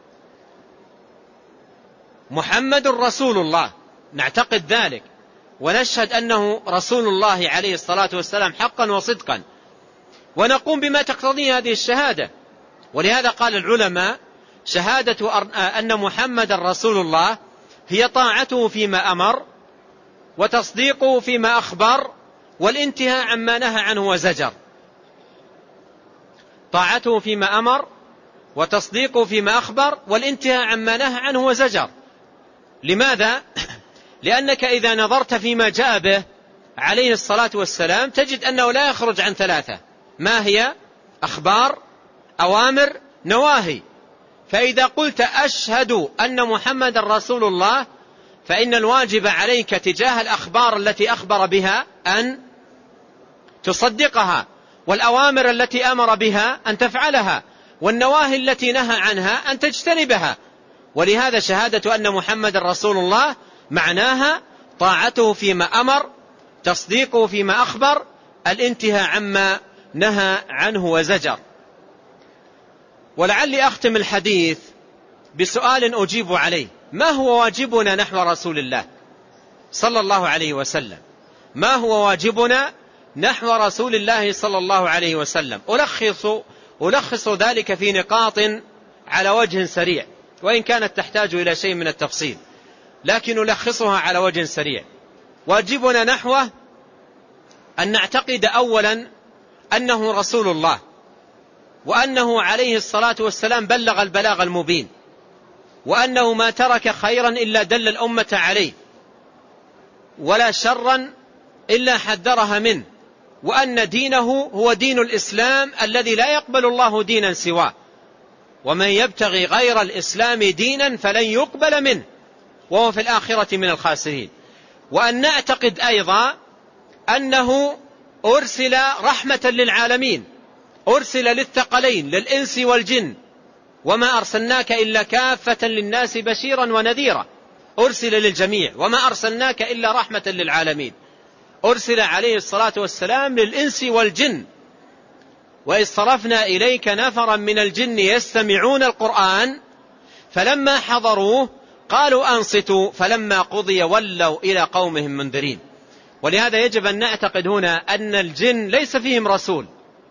محمد رسول الله، نعتقد ذلك ونشهد أنه رسول الله عليه الصلاة والسلام حقا وصدقا، ونقوم بما تقتضيه هذه الشهادة. ولهذا قال العلماء شهادة أن محمد رسول الله هي طاعته فيما أمر، وتصديقه فيما أخبر، والانتهاء عما نهى عنه وزجر. طاعته فيما أمر وتصديقه فيما أخبر والانتهاء عما نهى عنه وزجر. لماذا؟ لأنك إذا نظرت فيما جاء به عليه الصلاة والسلام تجد أنه لا يخرج عن ثلاثة، ما هي؟ أخبار، أوامر، نواهي. فإذا قلت أشهد أن محمد رسول الله فإن الواجب عليك تجاه الأخبار التي أخبر بها أن تصدقها، والأوامر التي أمر بها أن تفعلها، والنواهي التي نهى عنها أن تجتنبها. ولهذا شهادة أن محمد رسول الله معناها طاعته فيما أمر، تصديقه فيما أخبر، الانتهاء عما نهى عنه وزجر. ولعلي أختم الحديث بسؤال أجيب عليه: ما هو واجبنا نحو رسول الله صلى الله عليه وسلم؟ ما هو واجبنا نحو رسول الله صلى الله عليه وسلم؟ ألخص, ألخص ذلك في نقاط على وجه سريع، وإن كانت تحتاج إلى شيء من التفصيل، لكن ألخصها على وجه سريع. واجبنا نحوه أن نعتقد أولا أنه رسول الله، وأنه عليه الصلاة والسلام بلغ البلاغ المبين، وأنه ما ترك خيرا إلا دل الأمة عليه، ولا شرا إلا حذرها منه، وأن دينه هو دين الإسلام الذي لا يقبل الله دينا سواه، ومن يبتغي غير الإسلام دينا فلن يقبل منه وهو في الآخرة من الخاسرين. وأن نعتقد أيضا أنه أرسل رحمة للعالمين، أرسل للثقلين للإنس والجن، وما أرسلناك إلا كافة للناس بشيرا ونذيرا، أرسل للجميع، وما أرسلناك إلا رحمة للعالمين. أرسل عليه الصلاة والسلام للإنس والجن. وإذ صرفنا إليك نفرا من الجن يستمعون القرآن فلما حضروه قالوا أنصتوا فلما قضي ولوا إلى قومهم منذرين. ولهذا يجب أن نعتقد هنا أن الجن ليس فيهم رسول،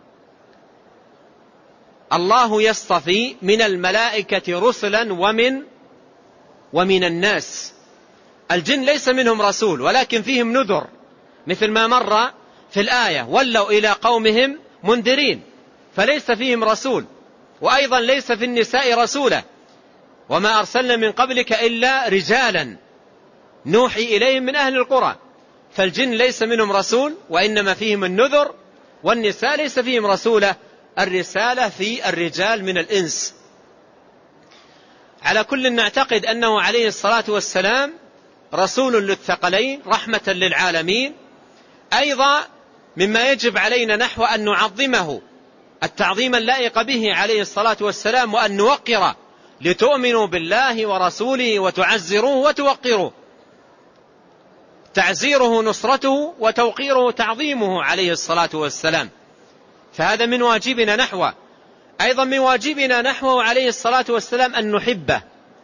الله يصطفي من الملائكة رسلا ومن ومن الناس. الجن ليس منهم رسول ولكن فيهم نذر، مثل ما مر في الآية: ولوا إلى قومهم منذرين، فليس فيهم رسول. وأيضا ليس في النساء رسولة، وما أرسلنا من قبلك إلا رجالا نوحي إليهم من أهل القرى. فالجن ليس منهم رسول وإنما فيهم النذر، والنساء ليس فيهم رسولة، الرسالة في الرجال من الإنس. على كل نعتقد أنه عليه الصلاة والسلام رسول للثقلين رحمة للعالمين. أيضا مما يجب علينا نحو أن نعظمه التعظيم اللائق به عليه الصلاة والسلام، وأن نوقره لتؤمنوا بالله ورسوله وتعزروه وتوقروه. تعزيره نصرته، وتوقيره تعظيمه عليه الصلاة والسلام. فهذا من واجبنا نحوه. أيضا من واجبنا نحوه عليه الصلاة والسلام أن نحبه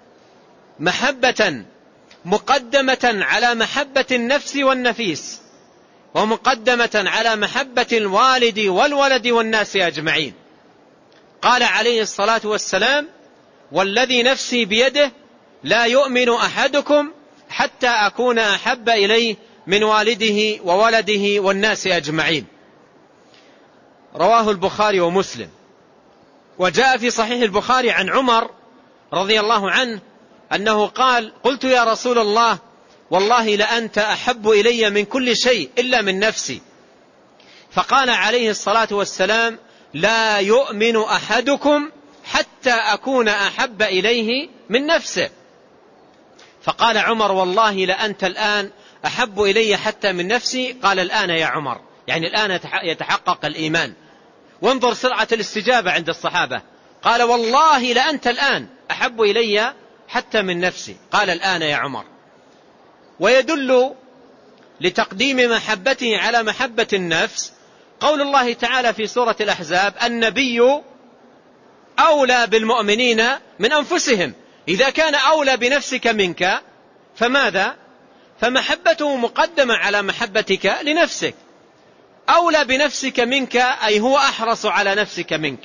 محبة مقدمة على محبة النفس والنفيس، ومقدمة على محبة الوالد والولد والناس أجمعين. قال عليه الصلاة والسلام: والذي نفسي بيده لا يؤمن أحدكم حتى أكون أحب إليه من والده وولده والناس أجمعين. رواه البخاري ومسلم. وجاء في صحيح البخاري عن عمر رضي الله عنه أنه قال: قلت يا رسول الله والله لأنت أحب إلي من كل شيء إلا من نفسي. فقال عليه الصلاة والسلام: لا يؤمن أحدكم حتى أكون أحب إليه من نفسه. فقال عمر: والله لأنت الآن أحب إلي حتى من نفسي. قال: الآن يا عمر، يعني الآن يتحقق الإيمان. وانظر سرعة الاستجابة عند الصحابة. قال: والله لأنت الآن أحب إلي حتى من نفسي. قال: الآن يا عمر. ويدل لتقديم محبته على محبة النفس قول الله تعالى في سورة الأحزاب: النبي أولى بالمؤمنين من أنفسهم. إذا كان أولى بنفسك منك فماذا؟ فمحبته مقدمة على محبتك لنفسك. أولى بنفسك منك أي هو أحرص على نفسك منك،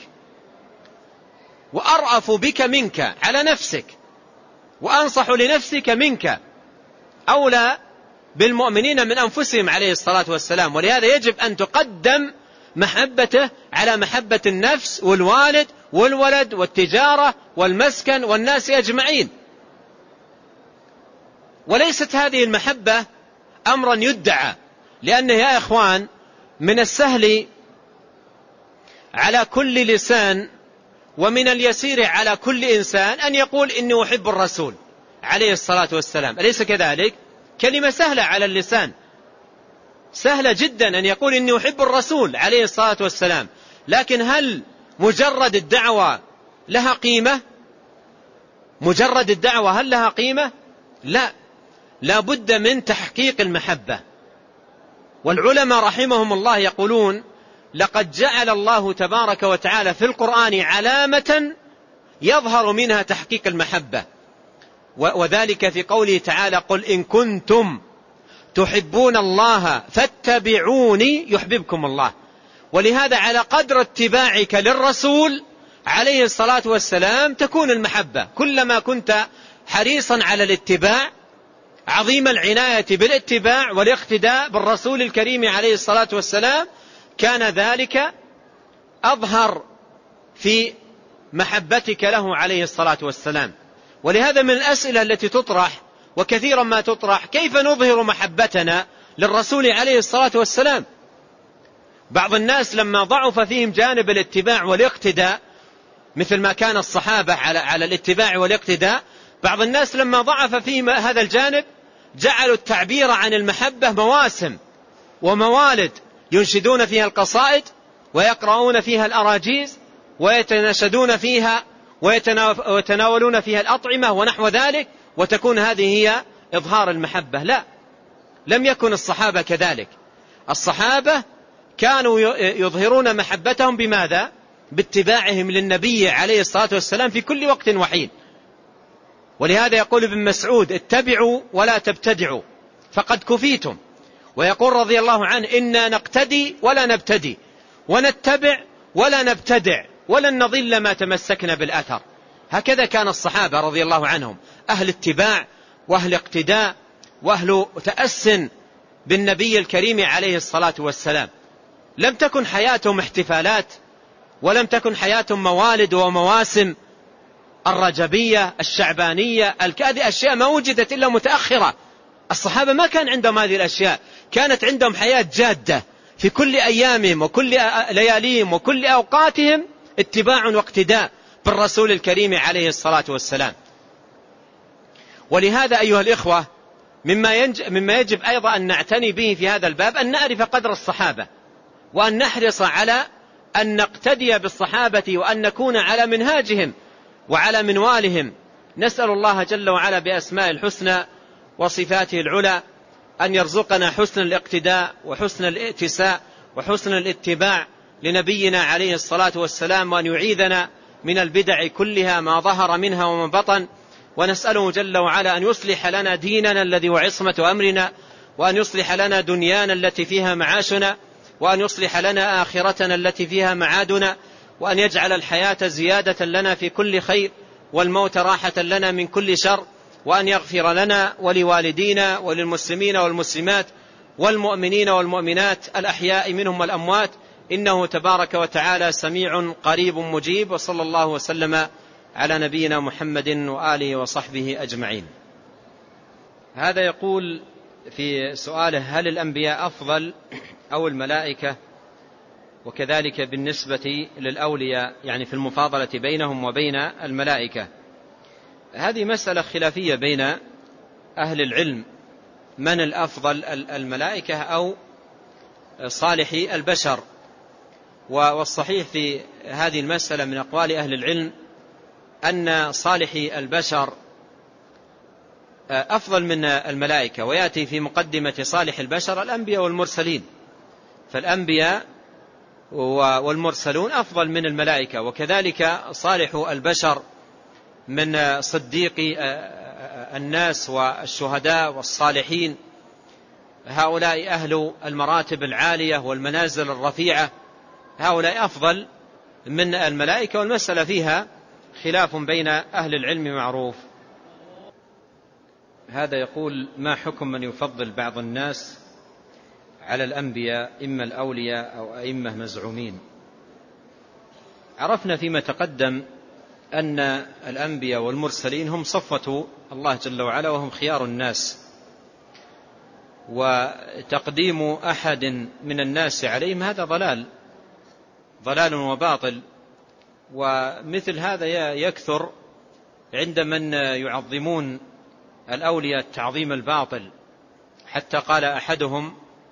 وأرأف بك منك على نفسك، وأنصح لنفسك منك. أولى بالمؤمنين من أنفسهم عليه الصلاة والسلام. ولهذا يجب أن تقدم محبته على محبة النفس والوالد والولد والتجارة والمسكن والناس أجمعين. وليست هذه المحبة أمرا يدعى، لأنه يا إخوان من السهل على كل لسان ومن اليسير على كل إنسان أن يقول إني أحب الرسول عليه الصلاة والسلام، أليس كذلك؟ كلمة سهلة على اللسان، سهلة جدا أن يقول إني أحب الرسول عليه الصلاة والسلام. لكن هل مجرد الدعوة لها قيمة؟ مجرد الدعوة هل لها قيمة؟ لا، لا بد من تحقيق المحبة. والعلماء رحمهم الله يقولون: لقد جعل الله تبارك وتعالى في القرآن علامة يظهر منها تحقيق المحبة، وذلك في قوله تعالى: قل إن كنتم تحبون الله فاتبعوني يحببكم الله. ولهذا على قدر اتباعك للرسول عليه الصلاة والسلام تكون المحبة. كلما كنت حريصا على الاتباع، عظيم العناية بالاتباع والاقتداء بالرسول الكريم عليه الصلاة والسلام، كان ذلك أظهر في محبتك له عليه الصلاة والسلام. ولهذا من الأسئلة التي تطرح وكثيرا ما تطرح: كيف نظهر محبتنا للرسول عليه الصلاة والسلام؟ بعض الناس لما ضعف فيهم جانب الاتباع والاقتداء مثل ما كان الصحابة على على الاتباع والاقتداء، بعض الناس لما ضعف فيهم هذا الجانب جعلوا التعبير عن المحبة مواسم وموالد ينشدون فيها القصائد ويقرؤون فيها الأراجيز ويتناشدون فيها ويتناولون فيها الأطعمة ونحو ذلك، وتكون هذه هي إظهار المحبة. لا، لم يكن الصحابة كذلك. الصحابة كانوا يظهرون محبتهم بماذا؟ باتباعهم للنبي عليه الصلاة والسلام في كل وقت وحين. ولهذا يقول ابن مسعود: اتبعوا ولا تبتدعوا فقد كفيتم. ويقول رضي الله عنه: إنا نقتدي ولا نبتدي، ونتبع ولا نبتدع، ولن نضل ما تمسكنا بالأثر. هكذا كان الصحابة رضي الله عنهم، أهل اتباع وأهل اقتداء وأهل تأس بالنبي الكريم عليه الصلاة والسلام. لم تكن حياتهم احتفالات، ولم تكن حياتهم موالد ومواسم الرجبية الشعبانية هذه أشياء ما وجدت إلا متأخرة. الصحابة ما كان عندهم هذه الأشياء، كانت عندهم حياة جادة في كل أيامهم وكل لياليهم وكل أوقاتهم، اتباع واقتداء بالرسول الكريم عليه الصلاة والسلام. ولهذا أيها الإخوة مما, مما يجب أيضا أن نعتني به في هذا الباب أن نعرف قدر الصحابة، وأن نحرص على أن نقتدي بالصحابة وأن نكون على منهاجهم وعلى منوالهم. نسأل الله جل وعلا بأسماء الحسنى وصفاته العلى أن يرزقنا حسن الاقتداء وحسن الائتساء وحسن الاتباع لنبينا عليه الصلاة والسلام، وأن يعيذنا من البدع كلها ما ظهر منها وما بطن. ونسأله جل وعلا أن يصلح لنا ديننا الذي هو عصمة أمرنا، وأن يصلح لنا دنيانا التي فيها معاشنا، وأن يصلح لنا آخرتنا التي فيها معادنا، وأن يجعل الحياة زيادة لنا في كل خير والموت راحة لنا من كل شر، وأن يغفر لنا ولوالدينا وللمسلمين والمسلمات والمؤمنين والمؤمنات الأحياء منهم والأموات، إنه تبارك وتعالى سميع قريب مجيب. وصلى الله وسلم على نبينا محمد وآله وصحبه أجمعين. هذا يقول في سؤاله: هل الأنبياء أفضل أو الملائكة؟ وكذلك بالنسبة للأولياء، يعني في المفاضلة بينهم وبين الملائكة. هذه مسألة خلافية بين أهل العلم، من الأفضل، الملائكة أو صالحي البشر. والصحيح في هذه المسألة من أقوال أهل العلم أن صالحي البشر أفضل من الملائكة، ويأتي في مقدمة صالح البشر الأنبياء والمرسلين، فالأنبياء والمرسلون أفضل من الملائكة. وكذلك صالح البشر من صديقي الناس والشهداء والصالحين، هؤلاء أهل المراتب العالية والمنازل الرفيعة، هؤلاء أفضل من الملائكة. والمسألة فيها خلاف بين أهل العلم معروف. هذا يقول: ما حكم من يفضل بعض الناس على الأنبياء، إما الأولياء أو أئمة مزعومين؟ عرفنا فيما تقدم أن الأنبياء والمرسلين هم صفوة الله جل وعلا، وهم خيار الناس، وتقديم أحد من الناس عليهم هذا ضلال ضلال وباطل. ومثل هذا يكثر عند من يعظمون الأولياء التعظيم الباطل، حتى قال أحدهم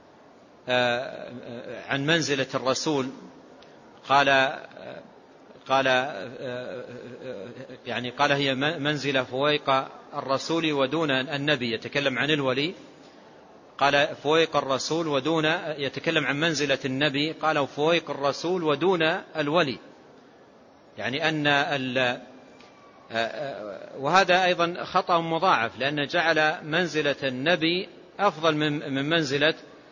عن منزلة الرسول، قال قال يعني قال هي منزلة فويق الرسول ودون النبي، يتكلم عن الولي، قال فويق الرسول ودون، يتكلم عن منزلة النبي، قال فويق الرسول ودون الولي، يعني أن ال وهذا أيضا خطأ مضاعف، لأن جعل منزلة النبي أفضل من منزلة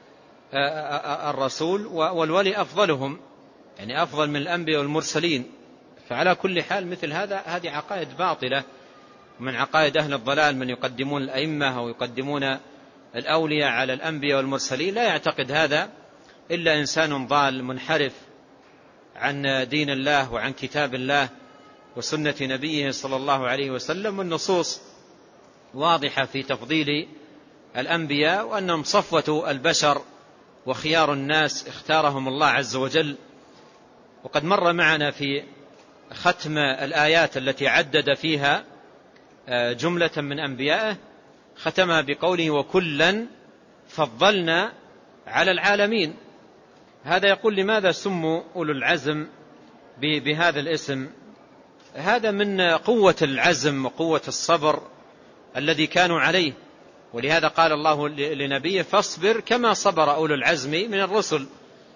الرسول، والولي أفضلهم، يعني أفضل من الأنبياء والمرسلين. فعلى كل حال مثل هذا هذه عقائد باطلة من عقائد أهل الضلال، من يقدمون الأئمة أو يقدمون الأولياء على الأنبياء والمرسلين. لا يعتقد هذا إلا إنسان ضال منحرف عن دين الله وعن كتاب الله وسنة نبيه صلى الله عليه وسلم. والنصوص واضحة في تفضيل الأنبياء، وأنهم صفوة البشر وخيار الناس اختارهم الله عز وجل. وقد مر معنا في ختم الآيات التي عدد فيها جملة من أنبيائه، ختمها بقوله: وكلا فضلنا على العالمين. هذا يقول: لماذا سموا أولو العزم بهذا الاسم؟ هذا من قوة العزم وقوة الصبر الذي كانوا عليه، ولهذا قال الله لنبيه: فاصبر كما صبر أولو العزم من الرسل.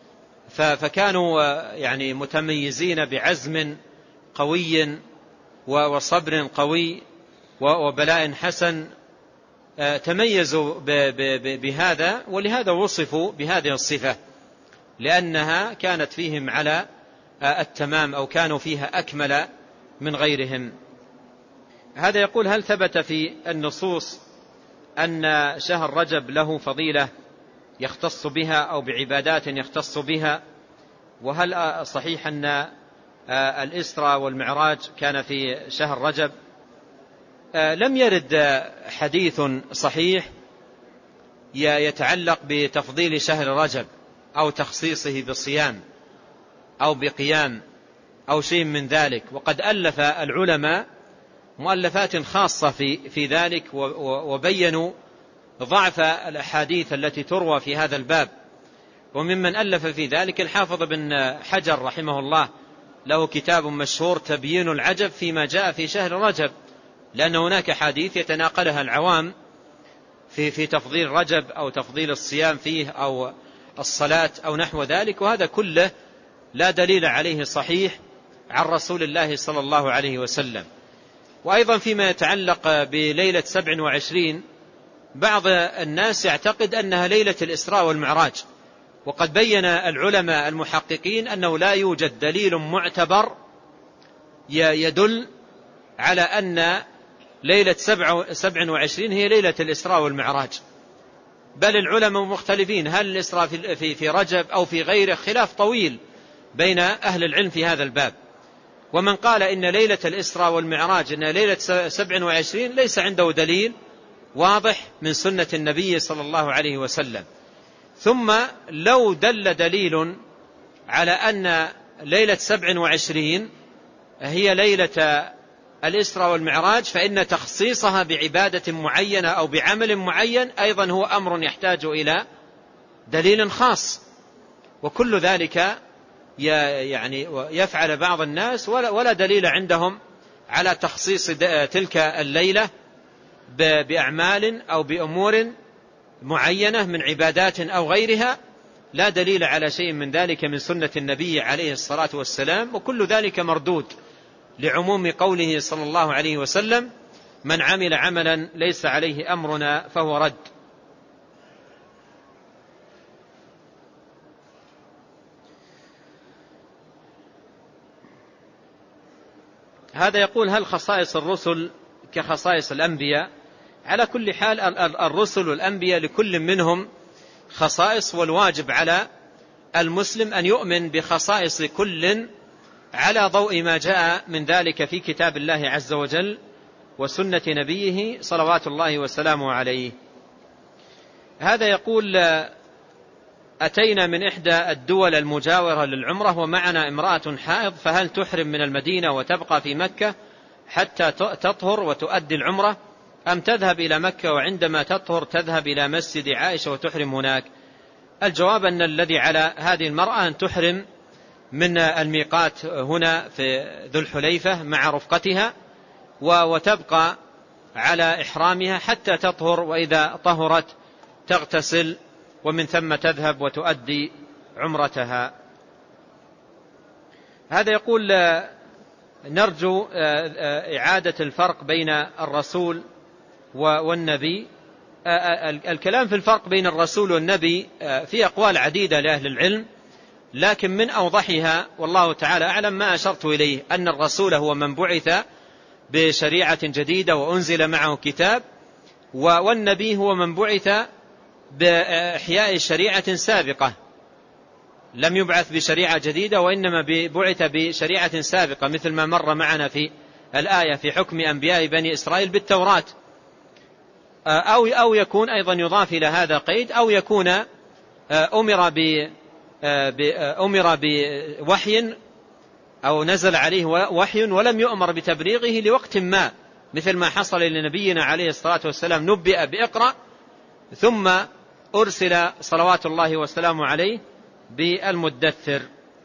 فكانوا يعني متميزين بعزم قوي وصبر قوي وبلاء حسن، تميزوا بهذا، ولهذا وصفوا بهذه الصفة، لأنها كانت فيهم على التمام، أو كانوا فيها أكمل من غيرهم. هذا يقول: هل ثبت في النصوص أن شهر رجب له فضيلة يختص بها أو بعبادات يختص بها؟ وهل صحيح أن الإسراء والمعراج كان في شهر رجب؟ لم يرد حديث صحيح يتعلق بتفضيل شهر رجب أو تخصيصه بصيام أو بقيام أو شيء من ذلك. وقد ألف العلماء مؤلفات خاصة في في ذلك، وبينوا ضعف الأحاديث التي تروى في هذا الباب. وممن ألف في ذلك الحافظ بن حجر رحمه الله، له كتاب مشهور تبيين العجب فيما جاء في شهر رجب، لأن هناك حديث يتناقلها العوام في في تفضيل رجب أو تفضيل الصيام فيه أو الصلاة أو نحو ذلك، وهذا كله لا دليل عليه صحيح عن رسول الله صلى الله عليه وسلم. وأيضا فيما يتعلق بليلة سبع وعشرين، بعض الناس يعتقد أنها ليلة الإسراء والمعراج، وقد بين العلماء المحققين أنه لا يوجد دليل معتبر يدل على أن ليلة سبع وعشرين هي ليلة الإسراء والمعراج، بل العلماء مختلفين هل الإسراء في, في رجب أو في غيره، خلاف طويل بين أهل العلم في هذا الباب. ومن قال إن ليلة الإسراء والمعراج إن ليلة سبع وعشرين ليس عنده دليل واضح من سنة النبي صلى الله عليه وسلم. ثم لو دل دليل على أن ليلة سبع وعشرين هي ليلة الإسراء والمعراج فإن تخصيصها بعبادة معينة أو بعمل معين أيضا هو أمر يحتاج إلى دليل خاص. وكل ذلك يعني يفعل بعض الناس ولا دليل عندهم على تخصيص تلك الليلة بأعمال أو بأمور معينة من عبادات أو غيرها، لا دليل على شيء من ذلك من سنة النبي عليه الصلاة والسلام. وكل ذلك مردود لعموم قوله صلى الله عليه وسلم: من عمل عملا ليس عليه أمرنا فهو رد. هذا يقول: هل خصائص الرسل كخصائص الأنبياء؟ على كل حال الرسل والأنبياء لكل منهم خصائص، والواجب على المسلم أن يؤمن بخصائص كل على ضوء ما جاء من ذلك في كتاب الله عز وجل وسنة نبيه صلوات الله وسلامه عليه. هذا يقول: أتينا من إحدى الدول المجاورة للعمرة ومعنا امرأة حائض، فهل تحرم من المدينة وتبقى في مكة حتى تطهر وتؤدي العمرة، أم تذهب إلى مكة وعندما تطهر تذهب إلى مسجد عائشة وتحرم هناك؟ الجواب أن الذي على هذه المرأة أن تحرم من الميقات هنا في ذو الحليفة مع رفقتها وتبقى على إحرامها حتى تطهر، وإذا طهرت تغتسل ومن ثم تذهب وتؤدي عمرتها. هذا يقول: نرجو إعادة الفرق بين الرسول والنبي. الكلام في الفرق بين الرسول والنبي في أقوال عديدة لأهل العلم، لكن من أوضحها والله تعالى أعلم ما أشرت إليه، أن الرسول هو من بعث بشريعة جديدة وأنزل معه كتاب، والنبي هو من بعث بإحياء شريعة سابقة، لم يبعث بشريعة جديدة وإنما بعث بشريعة سابقة، مثل ما مر معنا في الآية في حكم أنبياء بني إسرائيل بالتوراة. أو أو يكون أيضا يضاف إلى هذا قيد، أو يكون أمر ب أمر بوحي أو نزل عليه وحي ولم يؤمر بتبليغه لوقت ما، مثل ما حصل لنبينا عليه الصلاة والسلام، نبئ بإقرأ ثم أرسل صلوات الله وسلامه عليه بالمدثر.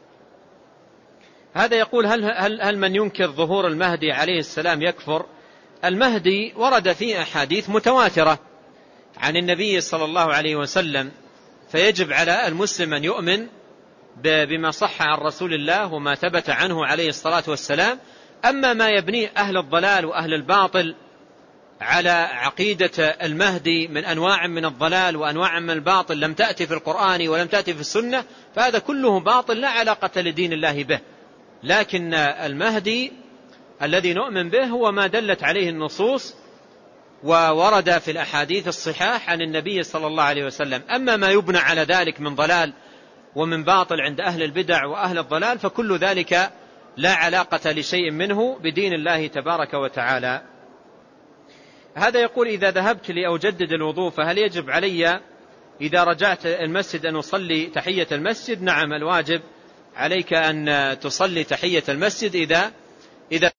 هذا يقول: هل, هل, هل من ينكر ظهور المهدي عليه السلام يكفر؟ المهدي ورد في أحاديث متواترة عن النبي صلى الله عليه وسلم، فيجب على المسلم أن يؤمن بما صح عن رسول الله وما ثبت عنه عليه الصلاة والسلام. أما ما يبنيه أهل الضلال وأهل الباطل على عقيدة المهدي من أنواع من الضلال وأنواع من الباطل لم تأتي في القرآن ولم تأتي في السنة، فهذا كله باطل لا علاقة لدين الله به. لكن المهدي الذي نؤمن به هو ما دلت عليه النصوص وورد في الأحاديث الصحاح عن النبي صلى الله عليه وسلم. أما ما يبنى على ذلك من ضلال ومن باطل عند أهل البدع وأهل الضلال فكل ذلك لا علاقة لشيء منه بدين الله تبارك وتعالى. هذا يقول: إذا ذهبت لأجدد الوضوء فهل يجب علي إذا رجعت المسجد أن أصلي تحية المسجد؟ نعم، الواجب عليك أن تصلي تحية المسجد إذا إذا